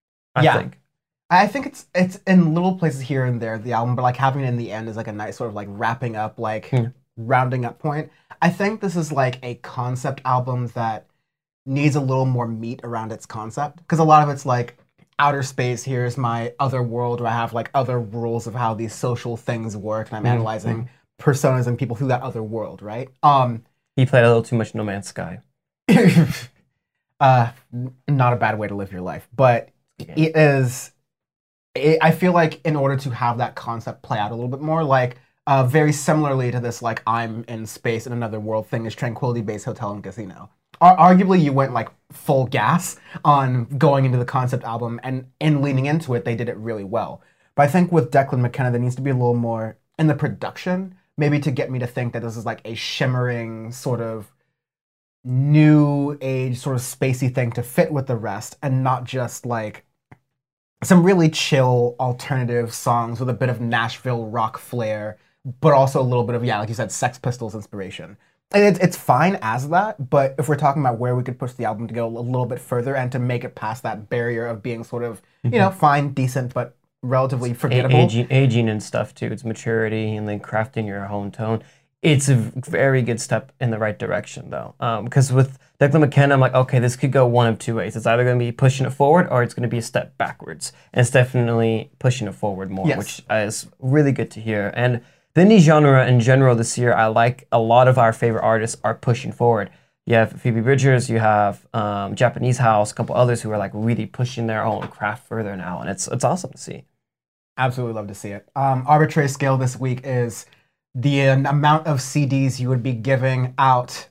S2: I think it's in little places here and there, the album, but like having it in the end is like a nice sort of like wrapping up, like rounding up point. I think this is like a concept album that needs a little more meat around its concept, because a lot of it's like outer space, here's my other world where I have like other rules of how these social things work, and I'm analyzing personas and people through that other world, right?
S1: He played a little too much No Man's Sky.
S2: Not a bad way to live your life, but it is. I feel like in order to have that concept play out a little bit more, like very similarly to this, like I'm in space in another world thing, is Tranquility Base Hotel and Casino. Arguably, you went like full gas on going into the concept album, and in leaning into it, they did it really well. But I think with Declan McKenna, there needs to be a little more in the production, maybe to get me to think that this is like a shimmering sort of new age sort of spacey thing to fit with the rest, and not just like some really chill alternative songs with a bit of Nashville rock flair, but also a little bit of, like you said, Sex Pistols inspiration. And it's fine as that, but if we're talking about where we could push the album to go a little bit further and to make it past that barrier of being sort of, fine, decent, but relatively forgettable.
S1: Aging and stuff too. It's maturity and then crafting your own tone. It's a very good step in the right direction though. Because with Declan McKenna, I'm like, okay, this could go one of two ways. It's either going to be pushing it forward or it's going to be a step backwards. And it's definitely pushing it forward more, which is really good to hear. And the indie genre in general this year, I like a lot of our favorite artists are pushing forward. You have Phoebe Bridgers, you have Japanese House, a couple others who are like really pushing their own craft further now, and it's awesome to see.
S2: Absolutely love to see it. Arbitrary scale this week is the amount of CDs you would be giving out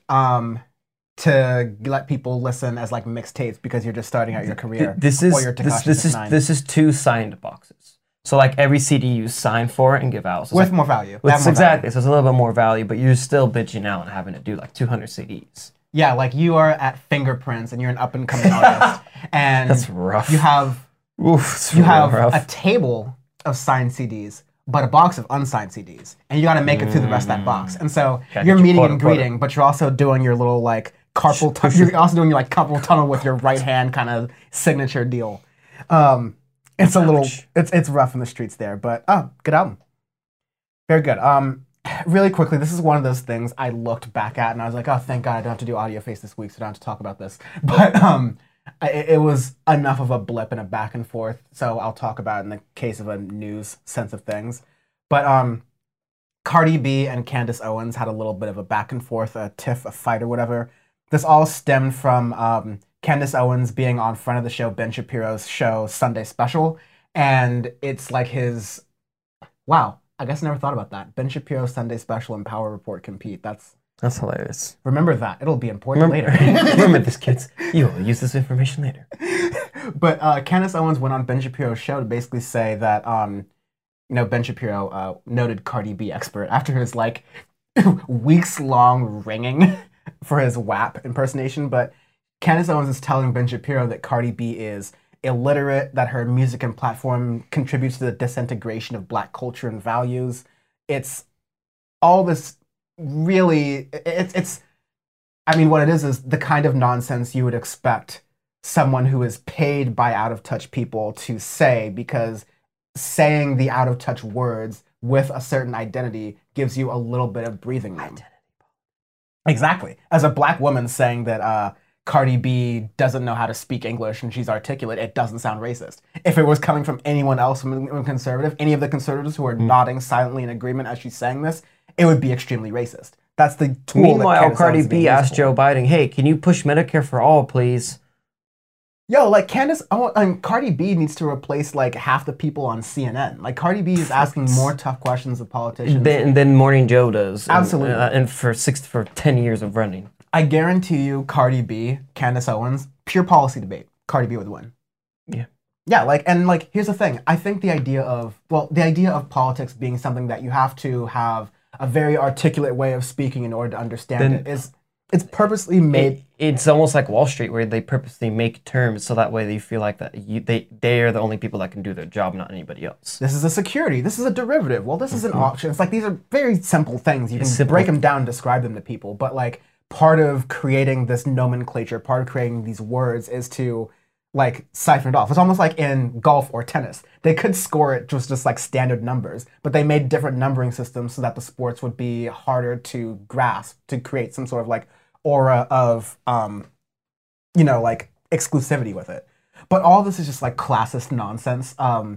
S2: to let people listen as like mixtapes because you're just starting out your career.
S1: This is 2 signed boxes. So like every CD you sign for and give out. So
S2: with
S1: like,
S2: more value.
S1: Exactly. So it's a little bit more value, but you're still bitching out and having to do like 200 CDs.
S2: Yeah, like you are at Fingerprints and you're an up and coming artist. And
S1: that's rough.
S2: You have a table of signed CDs, but a box of unsigned CDs. And you got to make it through the rest of that box. And so you're meeting and greeting, but you're also doing your little like carpal tunnel. You're also doing your like carpal tunnel with your right hand kind of signature deal. It's a little, it's rough in the streets there, but good album. Very good. Really quickly, this is one of those things I looked back at and I was like, oh, thank God I don't have to do Audio Face this week, so I don't have to talk about this. But it was enough of a blip and a back and forth, so I'll talk about it in the case of a news sense of things. But Cardi B and Candace Owens had a little bit of a back and forth, a tiff, a fight or whatever. This all stemmed from Candace Owens being on front of the show, Ben Shapiro's show, Sunday Special. And it's like his, wow, I guess I never thought about that. Ben Shapiro's Sunday Special and Power Report compete. That's
S1: hilarious.
S2: Remember that. It'll be important later.
S1: Remember this, kids. You will use this information later.
S2: But Candace Owens went on Ben Shapiro's show to basically say that, Ben Shapiro, noted Cardi B expert, after his like weeks-long ringing for his WAP impersonation, but Candace Owens is telling Ben Shapiro that Cardi B is illiterate, that her music and platform contributes to the disintegration of Black culture and values. It's all this really, what it is the kind of nonsense you would expect someone who is paid by out-of-touch people to say, because saying the out-of-touch words with a certain identity gives you a little bit of breathing room. Exactly. As a Black woman saying that Cardi B doesn't know how to speak English and she's articulate, it doesn't sound racist. If it was coming from anyone else, from a conservative, any of the conservatives who are nodding silently in agreement as she's saying this, it would be extremely racist. That's the tool.
S1: Meanwhile, Cardi B asked Joe Biden, hey, can you push Medicare for all, please?
S2: Yo, like Cardi B needs to replace like half the people on CNN. Like Cardi B is asking more tough questions of politicians
S1: than Morning Joe does.
S2: Absolutely.
S1: And for 10 years of running.
S2: I guarantee you, Cardi B, Candace Owens, pure policy debate. Cardi B would win.
S1: Yeah.
S2: Yeah, here's the thing. I think the idea of politics being something that you have to have a very articulate way of speaking in order to understand it is It's purposely made.
S1: It's almost like Wall Street, where they purposely make terms so that way they feel like that they are the only people that can do their job, not anybody else.
S2: This is a security. This is a derivative. Well, this is an auction. It's like these are very simple things. You can
S1: simple.
S2: break them down and describe them to people. But like part of creating this nomenclature, part of creating these words is to like siphon it off. It's almost like in golf or tennis. They could score it just like standard numbers, but they made different numbering systems so that the sports would be harder to grasp, to create some sort of like aura of, like exclusivity with it. But all this is just like classist nonsense.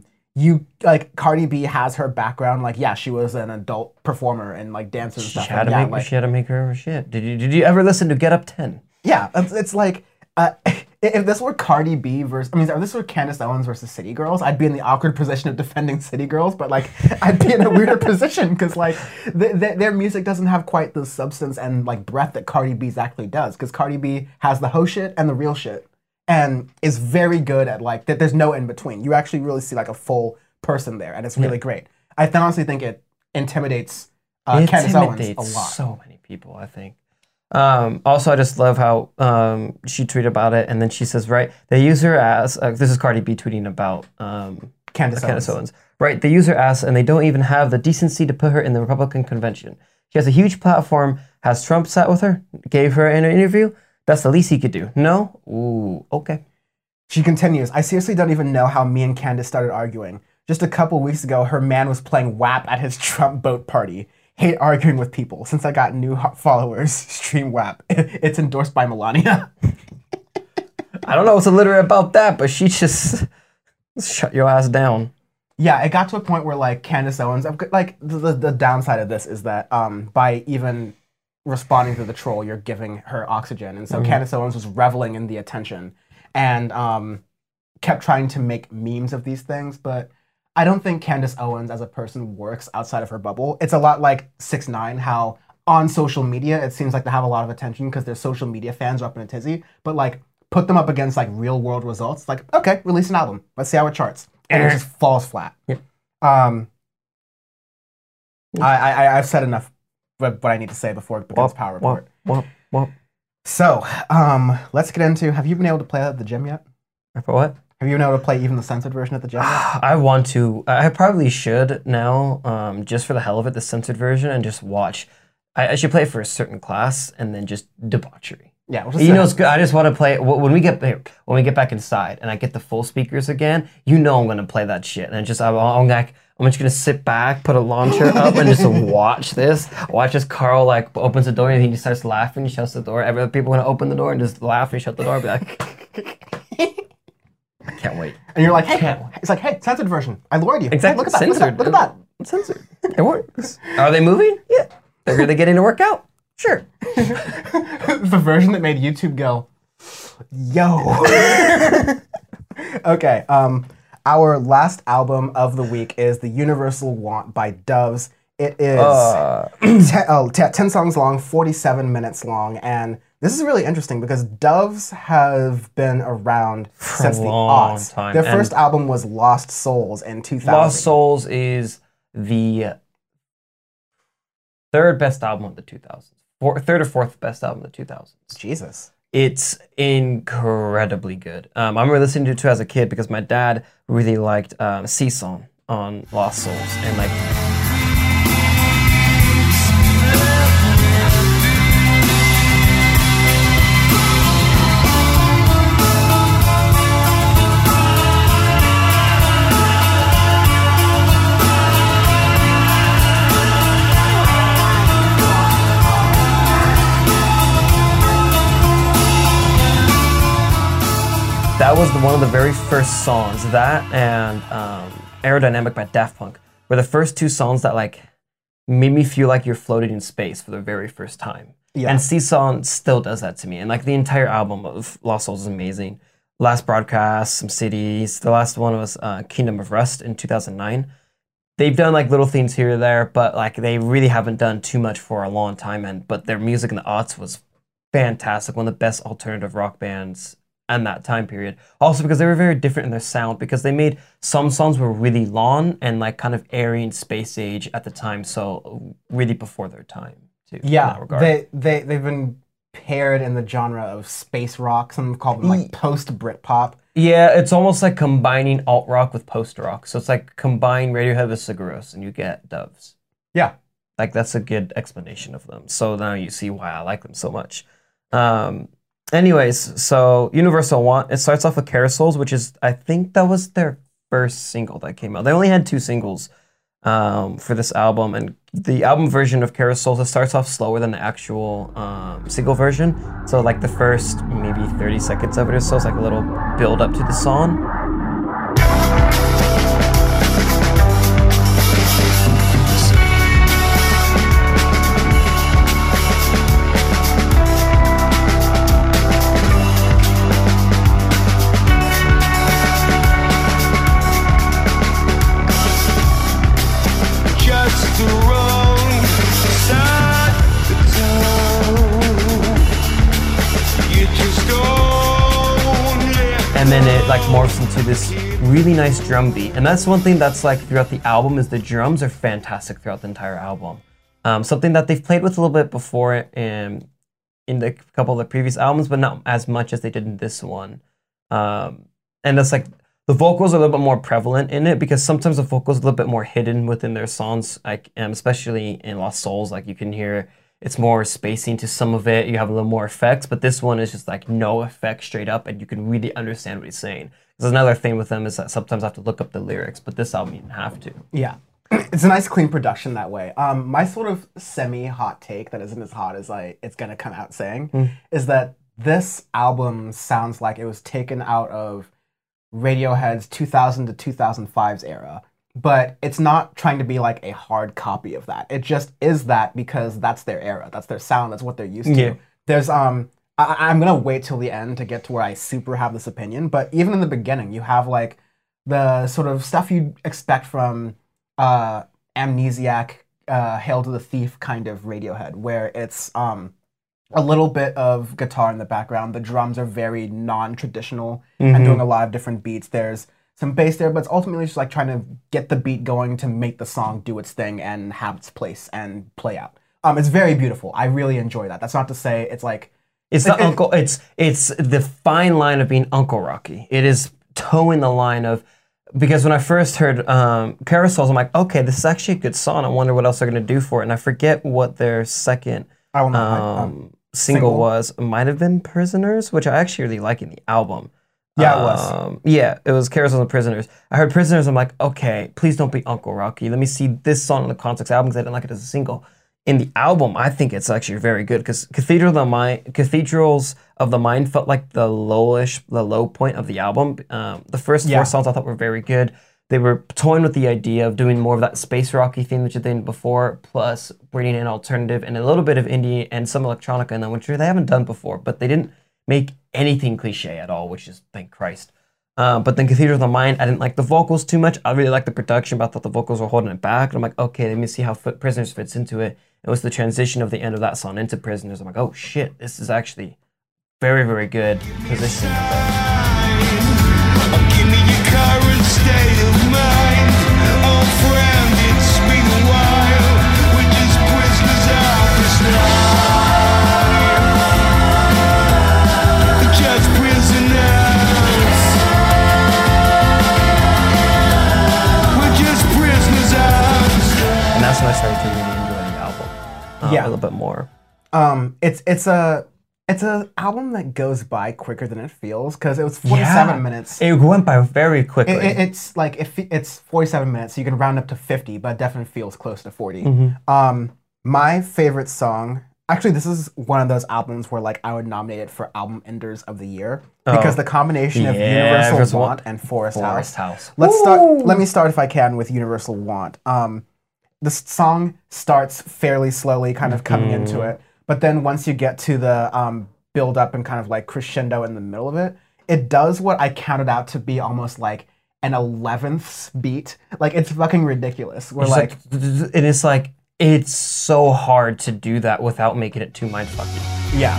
S2: Cardi B has her background, like, yeah, she was an adult performer and like dancers and stuff.
S1: She had to make her shit. Did you ever listen to Get Up 10?
S2: Yeah, it's like, if this were Cardi B if this were Candace Owens versus City Girls, I'd be in the awkward position of defending City Girls, but like, I'd be in a weirder position because like, their music doesn't have quite the substance and like breadth that Cardi B's actually does, because Cardi B has the hoe shit and the real shit, and is very good at like, that there's no in between. You actually really see like a full person there, and it's really great. I honestly think it intimidates Candace Owens a lot.
S1: So many people, I think. Also, I just love how she tweeted about it, and then she says, right, they use her as, this is Cardi B tweeting about Candace Owens. Right, they use her ass, and they don't even have the decency to put her in the Republican convention. She has a huge platform. Has Trump sat with her? Gave her an interview? That's the least he could do. No? Ooh, okay.
S2: She continues, I seriously don't even know how me and Candace started arguing. Just a couple weeks ago, her man was playing WAP at his Trump boat party. Hate arguing with people. Since I got new followers, stream WAP. It's endorsed by Melania.
S1: I don't know what's illiterate about that, but she just shut your ass down.
S2: Yeah, it got to a point where like Candace Owens, like the downside of this is that by even responding to the troll, you're giving her oxygen. And so Candace Owens was reveling in the attention and kept trying to make memes of these things, but I don't think Candace Owens as a person works outside of her bubble. It's a lot like 6ix9ine, how on social media it seems like they have a lot of attention because their social media fans are up in a tizzy, but like put them up against like real world results, like, okay, release an album, let's see how it charts. And it just falls flat.
S1: Yep.
S2: I've said enough what I need to say before it becomes Power Report. So, let's get into, have you been able to play that at the gym yet?
S1: For what?
S2: Have you been able to play even the censored version at the gym yet?
S1: I want to. I probably should now, just for the hell of it, the censored version, and just watch. I should play it for a certain class, and then just debauchery.
S2: Yeah,
S1: it's good. I just want to play when we get back inside, and I get the full speakers again. I'm gonna play that shit, and I'm just gonna sit back, put a launcher up, and just watch this. Watch as Carl like opens the door, and he just starts laughing. He shuts the door. Every people want to open the door and just laugh and shut the door. And be like. I can't wait.
S2: And you're like, hey, it's like, hey, censored version. I lured you.
S1: Exactly.
S2: Hey, look at that.
S1: Censored.
S2: Look at that.
S1: It's censored. It works. Are they moving? Yeah. They're really getting to work out? Sure.
S2: The version that made YouTube go, yo. Okay. Our last album of the week is The Universal Want by Doves. It is 10 songs long, 47 minutes long, and this is really interesting because Doves have been around since the aughts.
S1: Time.
S2: Their first album was Lost Souls in 2000.
S1: Lost Souls is the third best album of the 2000s. Third or fourth best album of the 2000s.
S2: Jesus.
S1: It's incredibly good. I remember listening to it too as a kid because my dad really liked Seesaw on Lost Souls, and like. That was one of the very first songs. That and Aerodynamic by Daft Punk were the first two songs that like made me feel like you're floating in space for the very first time. Yeah. And Seesaw still does that to me. And like the entire album of Lost Souls is amazing. Last Broadcast, Some Cities. The last one was Kingdom of Rust in 2009. They've done like little things here or there, but like they really haven't done too much for a long time. But their music in the aughts was fantastic. One of the best alternative rock bands and that time period. Also because they were very different in their sound, because they made some songs were really long and like kind of airy and space age at the time, so really before their time too.
S2: Yeah, they've been paired in the genre of space rock. Some call them like post Britpop.
S1: Yeah, it's almost like combining alt rock with post rock. So it's like combine Radiohead with Sigur Rós and you get Doves.
S2: Yeah.
S1: Like that's a good explanation of them. So now you see why I like them so much. Anyways, so Universal Want, it starts off with Carousels, which is, I think that was their first single that came out. They only had 2 singles for this album, and the album version of Carousels, it starts off slower than the actual single version. So like the first maybe 30 seconds of it or so, it's like a little build up to the song. And then it like morphs into this really nice drum beat. And that's one thing that's like throughout the album is the drums are fantastic throughout the entire album. Something that they've played with a little bit before in the couple of the previous albums, but not as much as they did in this one. And that's like the vocals are a little bit more prevalent in it because sometimes the vocals are a little bit more hidden within their songs, like especially in Lost Souls, like you can hear it's more spacing to some of it. You have a little more effects, but this one is just like no effects straight up, and you can really understand what he's saying. There's another thing with them is that sometimes I have to look up the lyrics, but this album you don't have to.
S2: Yeah. It's a nice clean production that way. My sort of semi-hot take that isn't as hot as it's going to come out saying is that this album sounds like it was taken out of Radiohead's 2000 to 2005's era. But it's not trying to be like a hard copy of that. It just is that because that's their era. That's their sound. That's what they're used to.
S1: Yeah.
S2: There's I'm going to wait till the end to get to where I super have this opinion. But even in the beginning, you have like the sort of stuff you'd expect from Amnesiac, Hail to the Thief kind of Radiohead, where it's a little bit of guitar in the background. The drums are very non-traditional and doing a lot of different beats. There's some bass there, but it's ultimately just like trying to get the beat going to make the song do its thing and have its place and play out. It's very beautiful. I really enjoy that. That's not to say it's like
S1: it's the fine line of being Uncle Rocky. It is towing the line of, because when I first heard Carousels, I'm like, okay, this is actually a good song. I wonder what else they're gonna do for it. And I forget what their second single was. It might have been Prisoners, which I actually really like in the album.
S2: Yeah, it was.
S1: Yeah, it was Carousels and Prisoners. I heard Prisoners, I'm like, okay, please don't be Uncle Rocky. Let me see this song in the context album because I didn't like it as a single. In the album, I think it's actually very good because Cathedrals of the Mind felt like the low point of the album. The first 4 songs I thought were very good. They were toying with the idea of doing more of that space rocky theme that you did before, plus bringing in alternative and a little bit of indie and some electronica in them, which they haven't done before, but they didn't make anything cliche at all, which is, thank Christ. But then Cathedral of the Mind, I didn't like the vocals too much. I really liked the production, but I thought the vocals were holding it back. And I'm like, okay, let me see how Prisoners fits into it. It was the transition of the end of that song into Prisoners. I'm like, oh shit, this is actually very, very good positioning of it.
S4: Give me your current state of mind. Oh friend, it's been a while. We're just prisoners of this life. Just prisoners. We're just prisoners of this life.
S1: And that's when I started to really enjoy the album a little bit more.
S2: It's an album that goes by quicker than it feels because it was 47 minutes.
S1: It went by very quickly.
S2: It's like it's 47 minutes, so you can round up to 50, but it definitely feels close to 40. My favorite song, actually, this is one of those albums where like I would nominate it for album enders of the year because the combination of Universal Want and Forest House. Let me start if I can with Universal Want. The song starts fairly slowly, kind of coming into it. But then once you get to the build up and kind of like crescendo in the middle of it, it does what I counted out to be almost like an 11th beat. Like it's fucking ridiculous. We're like,
S1: and it's like, it's so hard to do that without making it too mindfucky.
S2: Yeah.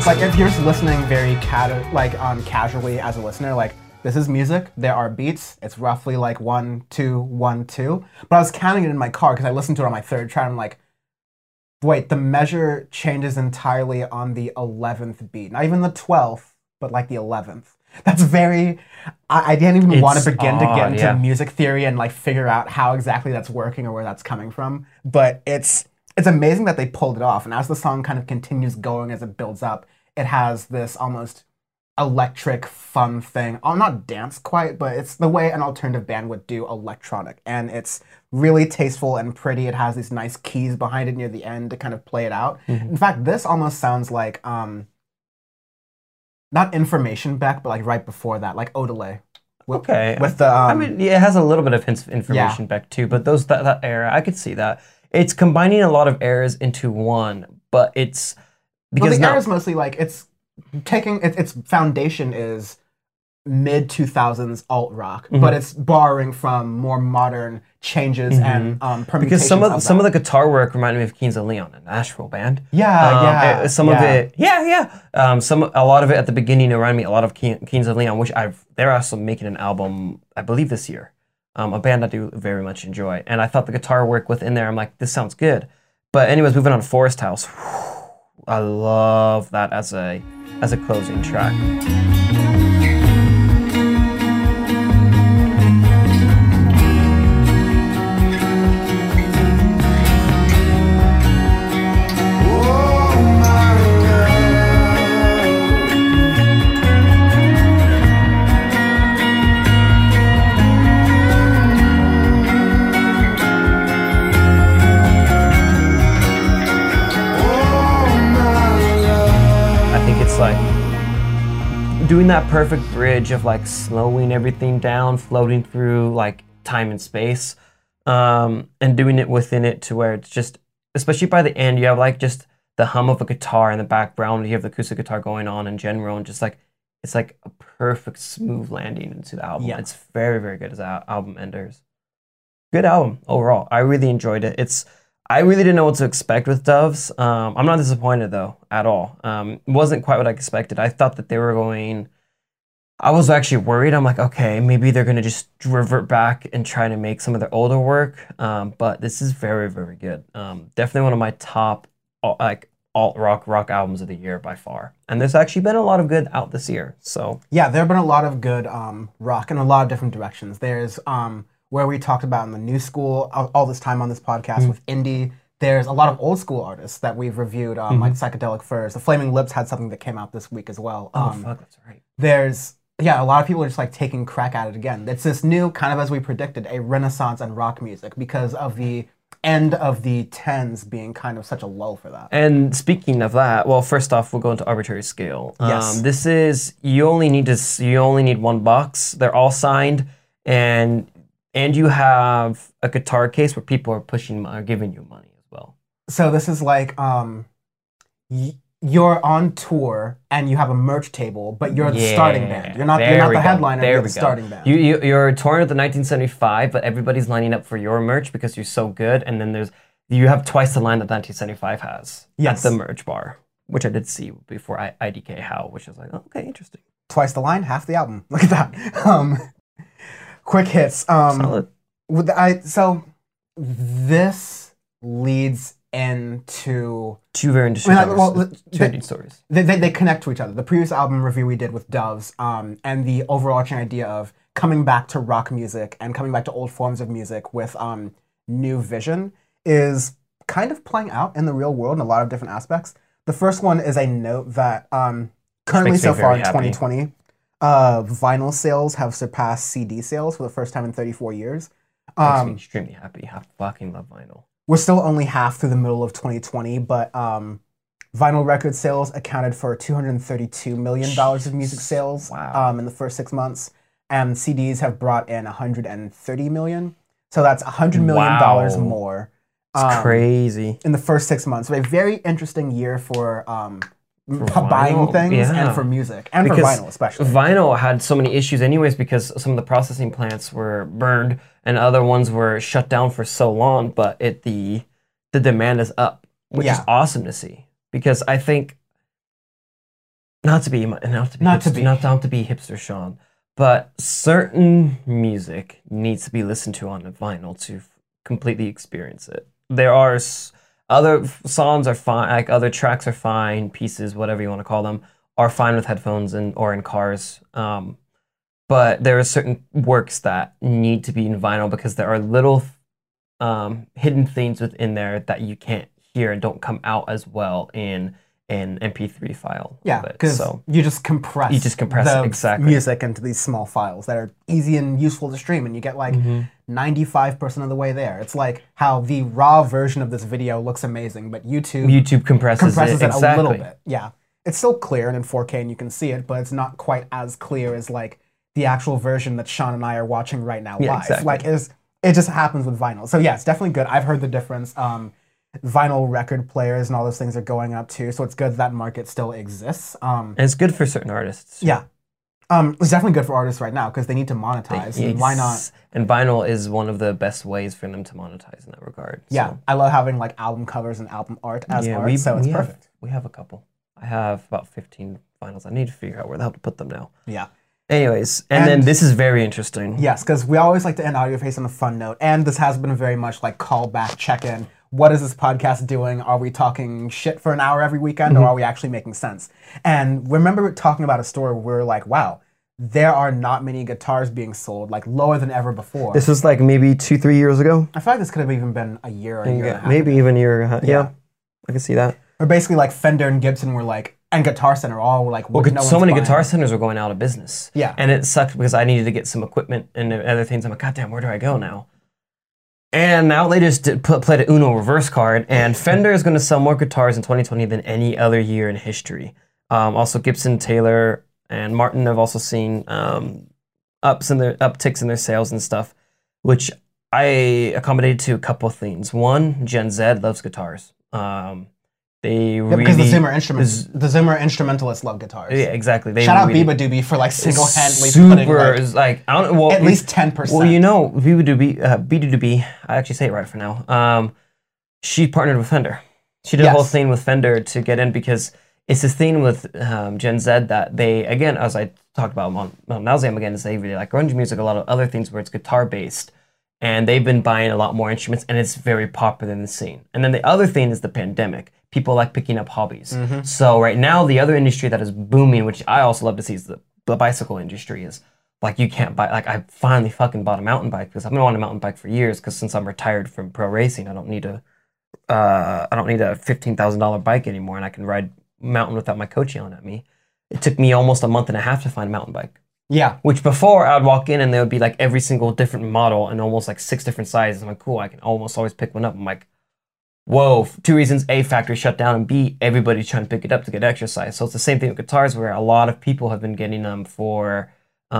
S2: Like if you're just listening very casually as a listener, like this is music. There are beats. It's roughly like 1 2 1 2. But I was counting it in my car because I listened to it on my third try. And I'm like, wait, the measure changes entirely on the 11th beat. Not even the 12th, but like the 11th. That's very. I didn't even want to begin to get into music theory and like figure out how exactly that's working or where that's coming from. But it's amazing that they pulled it off. And as the song kind of continues going, as it builds up, it has this almost electric, fun thing. Oh, not dance quite, but it's the way an alternative band would do electronic. And it's really tasteful and pretty. It has these nice keys behind it near the end to kind of play it out. In fact, this almost sounds like not Information Beck, but like right before that, like Odelay. With the
S1: I mean, yeah, it has a little bit of hints of Information Beck too, but that era, I could see that. It's combining a lot of eras into one, but it's because
S2: the era is mostly like it's taking its foundation is mid 2000s alt rock, but it's borrowing from more modern changes and permutations.
S1: Because some of the guitar work reminded me of Kings of Leon, a Nashville band.
S2: Some
S1: of it, a lot of it at the beginning reminded me a lot of Kings of Leon, which they're also making an album, I believe this year. A band I do very much enjoy, and I thought the guitar work within there, I'm like, this sounds good. But anyways, moving on to Forest House. I love that as a closing track. Doing that perfect bridge of like slowing everything down, floating through like time and space, and doing it within it to where it's just, especially by the end, you have like just the hum of a guitar in the background, you have the acoustic guitar going on in general, and just like, it's like a perfect smooth landing into the album. It's very, very good as album enders. Good album overall. I really enjoyed it. I really didn't know what to expect with Doves. I'm not disappointed though, at all. It wasn't quite what I expected. I thought that they were going, I was actually worried. I'm like, okay, maybe they're gonna just revert back and try to make some of their older work. But this is very, very good. Definitely one of my top alt rock albums of the year by far. And there's actually been a lot of good out this year. So
S2: yeah, there have been a lot of good rock in a lot of different directions. There's where we talked about in the new school all this time on this podcast with indie. There's a lot of old school artists that we've reviewed, like Psychedelic Furs. The Flaming Lips had something that came out this week as well.
S1: Fuck, that's right.
S2: There's, a lot of people are just like taking crack at it again. It's this new, kind of as we predicted, a renaissance in rock music because of the end of the 10s being kind of such a lull for that.
S1: And speaking of that, well, first off, we'll go into Arbitrary Scale.
S2: Yes.
S1: This is, you only need one box. They're all signed, and you have a guitar case where people are giving you money as well.
S2: So this is like you're on tour and you have a merch table, but you're the starting band. You're not the headliner. You're the starting band.
S1: You're touring with the 1975, but everybody's lining up for your merch because you're so good. And then you have twice the line that 1975 has at the merch bar, which I did see before IDK How, which is like, oh, okay, interesting.
S2: Twice the line, half the album. Look at that. Quick hits.
S1: Solid.
S2: So this leads into
S1: two very interesting stories.
S2: They connect to each other. The previous album review we did with Doves, and the overarching idea of coming back to rock music and coming back to old forms of music with new vision is kind of playing out in the real world in a lot of different aspects. The first one is a note that currently so far in 2020, vinyl sales have surpassed CD sales for the first time in 34 years.
S1: Makes me extremely happy. I fucking love vinyl.
S2: We're still only half through the middle of 2020, but vinyl record sales accounted for $232 million of music sales in the first 6 months, and CDs have brought in $130 million. So that's $100 million more.
S1: It's crazy.
S2: In the first 6 months. So a very interesting year for buying things and for music and because for vinyl especially.
S1: Vinyl had so many issues anyways because some of the processing plants were burned and other ones were shut down for so long, but the demand is up, which is awesome to see because I think
S2: Not to be
S1: hipster Sean, but certain music needs to be listened to on a vinyl to completely experience it. There are other songs are fine, like other tracks are fine, pieces, whatever you want to call them, are fine with headphones or in cars. But there are certain works that need to be in vinyl because there are little hidden things within there that you can't hear and don't come out as well in an MP3 file.
S2: Yeah, because you just compress the
S1: exactly
S2: music into these small files that are easy and useful to stream, and you get like 95% of the way there. It's like how the raw version of this video looks amazing, but YouTube
S1: compresses it
S2: a little bit. Yeah, it's still clear and in 4K and you can see it, but it's not quite as clear as like the actual version that Sean and I are watching right now live.
S1: Exactly.
S2: Like it just happens with vinyl. So yeah, it's definitely good. I've heard the difference. Vinyl record players and all those things are going up too, so it's good that market still exists.
S1: And it's good for certain artists.
S2: Yeah. It's definitely good for artists right now because they need to monetize. And why not?
S1: And vinyl is one of the best ways for them to monetize in that regard.
S2: Yeah, so. I love having like album covers and album art as art, so it's perfect.
S1: We have a couple. I have about 15 vinyls. I need to figure out where the hell to put them now.
S2: Yeah.
S1: Anyways, and then this is very interesting.
S2: Yes, because we always like to end Audio Face on a fun note, and this has been very much like callback, check-in. What is this podcast doing? Are we talking shit for an hour every weekend, or are we actually making sense? And remember talking about a store where we were like, wow, there are not many guitars being sold, like lower than ever before.
S1: This was like maybe 2-3 years ago.
S2: I feel like this could have even been a year or a year and a half.
S1: Maybe even a year and a half. Yeah, I can see that.
S2: Or basically like Fender and Gibson were like, and Guitar Center all were like,
S1: well, so many Guitar Centers were going out of business.
S2: Yeah.
S1: And it sucked because I needed to get some equipment and other things. I'm like, God damn, where do I go now? And now they just played an Uno reverse card, and Fender is going to sell more guitars in 2020 than any other year in history. Also, Gibson, Taylor, and Martin have also seen upticks in their sales and stuff, which I accommodated to a couple of things. One, Gen Z loves guitars.
S2: Because the Zimmer instrumentalists love guitars.
S1: Yeah, exactly.
S2: Shout out Biba Doobie for like single-handedly putting
S1: like I don't well
S2: at least 10%.
S1: Well, you know, Biba Doobie, I actually say it right for now. She partnered with Fender. She did a whole thing with Fender to get in because it's this thing with Gen Z that they, again, as I talked about on Nauseam again, is they really like grunge music, a lot of other things where it's guitar based. And they've been buying a lot more instruments, and it's very popular in the scene. And then the other thing is the pandemic. People like picking up hobbies. So right now, the other industry that is booming, which I also love to see, is the bicycle industry. Is like you can't buy. Like I finally fucking bought a mountain bike because I've been wanting a mountain bike for years. Because since I'm retired from pro racing, I don't need a $15,000 bike anymore, and I can ride mountain without my coach yelling at me. It took me almost a month and a half to find a mountain bike.
S2: Yeah.
S1: Which before I'd walk in and there would be like every single different model and almost like 6 different sizes. I'm like, cool, I can almost always pick one up. I'm like, whoa, 2 reasons. A, factory shut down, and B, everybody's trying to pick it up to get exercise. So it's the same thing with guitars where a lot of people have been getting them to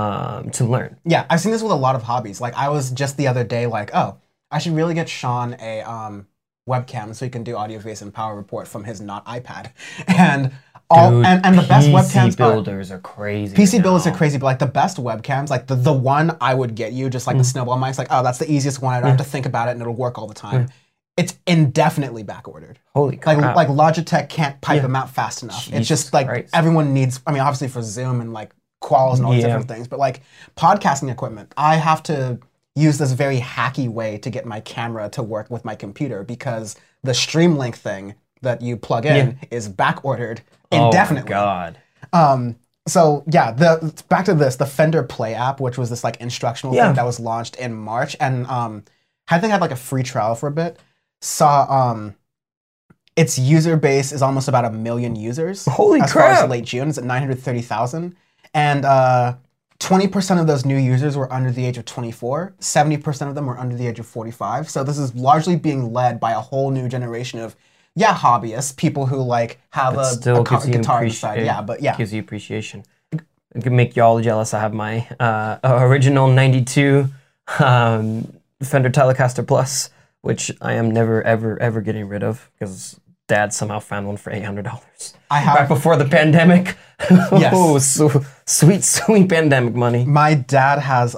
S1: learn.
S2: Yeah, I've seen this with a lot of hobbies. Like I was just the other day like, oh, I should really get Sean a webcam so he can do Audio Face and Power Report from his not iPad. And the best webcams
S1: builders are crazy.
S2: PC builders are crazy, but like the best webcams, like the one I would get you, just like the Snowball mics, like, oh, that's the easiest one. I don't have to think about it and it'll work all the time. It's indefinitely back ordered.
S1: Holy crap.
S2: Like Logitech can't pipe them out fast enough.
S1: Jesus
S2: it's just like
S1: Christ.
S2: Everyone needs, I mean, obviously for Zoom and like quals and all these different things, but like podcasting equipment, I have to use this very hacky way to get my camera to work with my computer because the Streamlink thing that you plug in is back ordered indefinitely.
S1: Oh my God.
S2: So yeah, back to this, the Fender Play app, which was this like instructional thing that was launched in March, and I think I had like a free trial for a bit. Saw its user base is almost about 1 million users.
S1: Holy
S2: as
S1: crap!
S2: Far as late June, it's at 930,000, and 20% of those new users were under the age of 24. 70% of them were under the age of 45. So this is largely being led by a whole new generation of hobbyists, people who like have a guitar inside. Yeah, but yeah,
S1: gives you appreciation. It can make you all jealous. I have my original 92 Fender Telecaster Plus, which I am never ever getting rid of because Dad somehow found one for $800.
S2: I have
S1: back before the pandemic.
S2: Yes.
S1: Oh, so sweet pandemic money.
S2: My dad has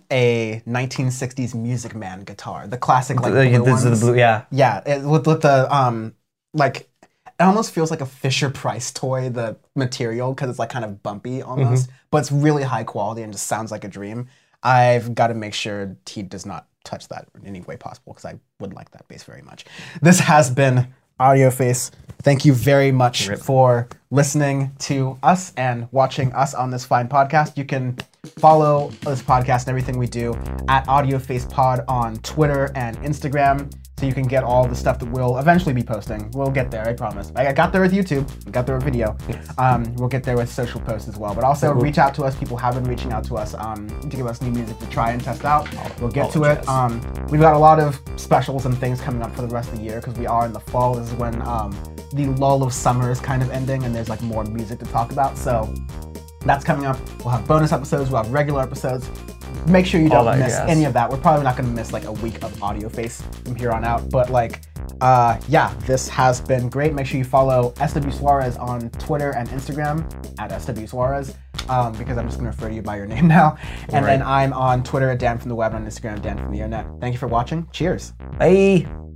S2: a 1960s Music Man guitar, the classic like blue ones.
S1: The blue, yeah.
S2: Yeah, with the like almost feels like a Fisher Price toy, the material, because it's like kind of bumpy almost, but it's really high quality and just sounds like a dream. I've got to make sure he does not touch that in any way possible because I would like that bass very much. This has been Audioface. Thank you very much for listening to us and watching us on this fine podcast. You can follow this podcast and everything we do at Audioface Pod on Twitter and Instagram, so you can get all the stuff that we'll eventually be posting. We'll get there, I promise. I got there with YouTube, I got there with video. We'll get there with social posts as well. But also reach out to us. People have been reaching out to us to give us new music to try and test out. We'll get to it. We've got a lot of specials and things coming up for the rest of the year because we are in the fall. This is when the lull of summer is kind of ending and there's like more music to talk about. So that's coming up. We'll have bonus episodes, we'll have regular episodes. Make sure you don't miss any of that. We're probably not going to miss like a week of Audioface from here on out. But like, yeah, this has been great. Make sure you follow SW Suarez on Twitter and Instagram at SW Suarez, because I'm just going to refer to you by your name now. And then I'm on Twitter at Dan from the Web, and on Instagram Dan from the Internet. Thank you for watching. Cheers.
S1: Bye.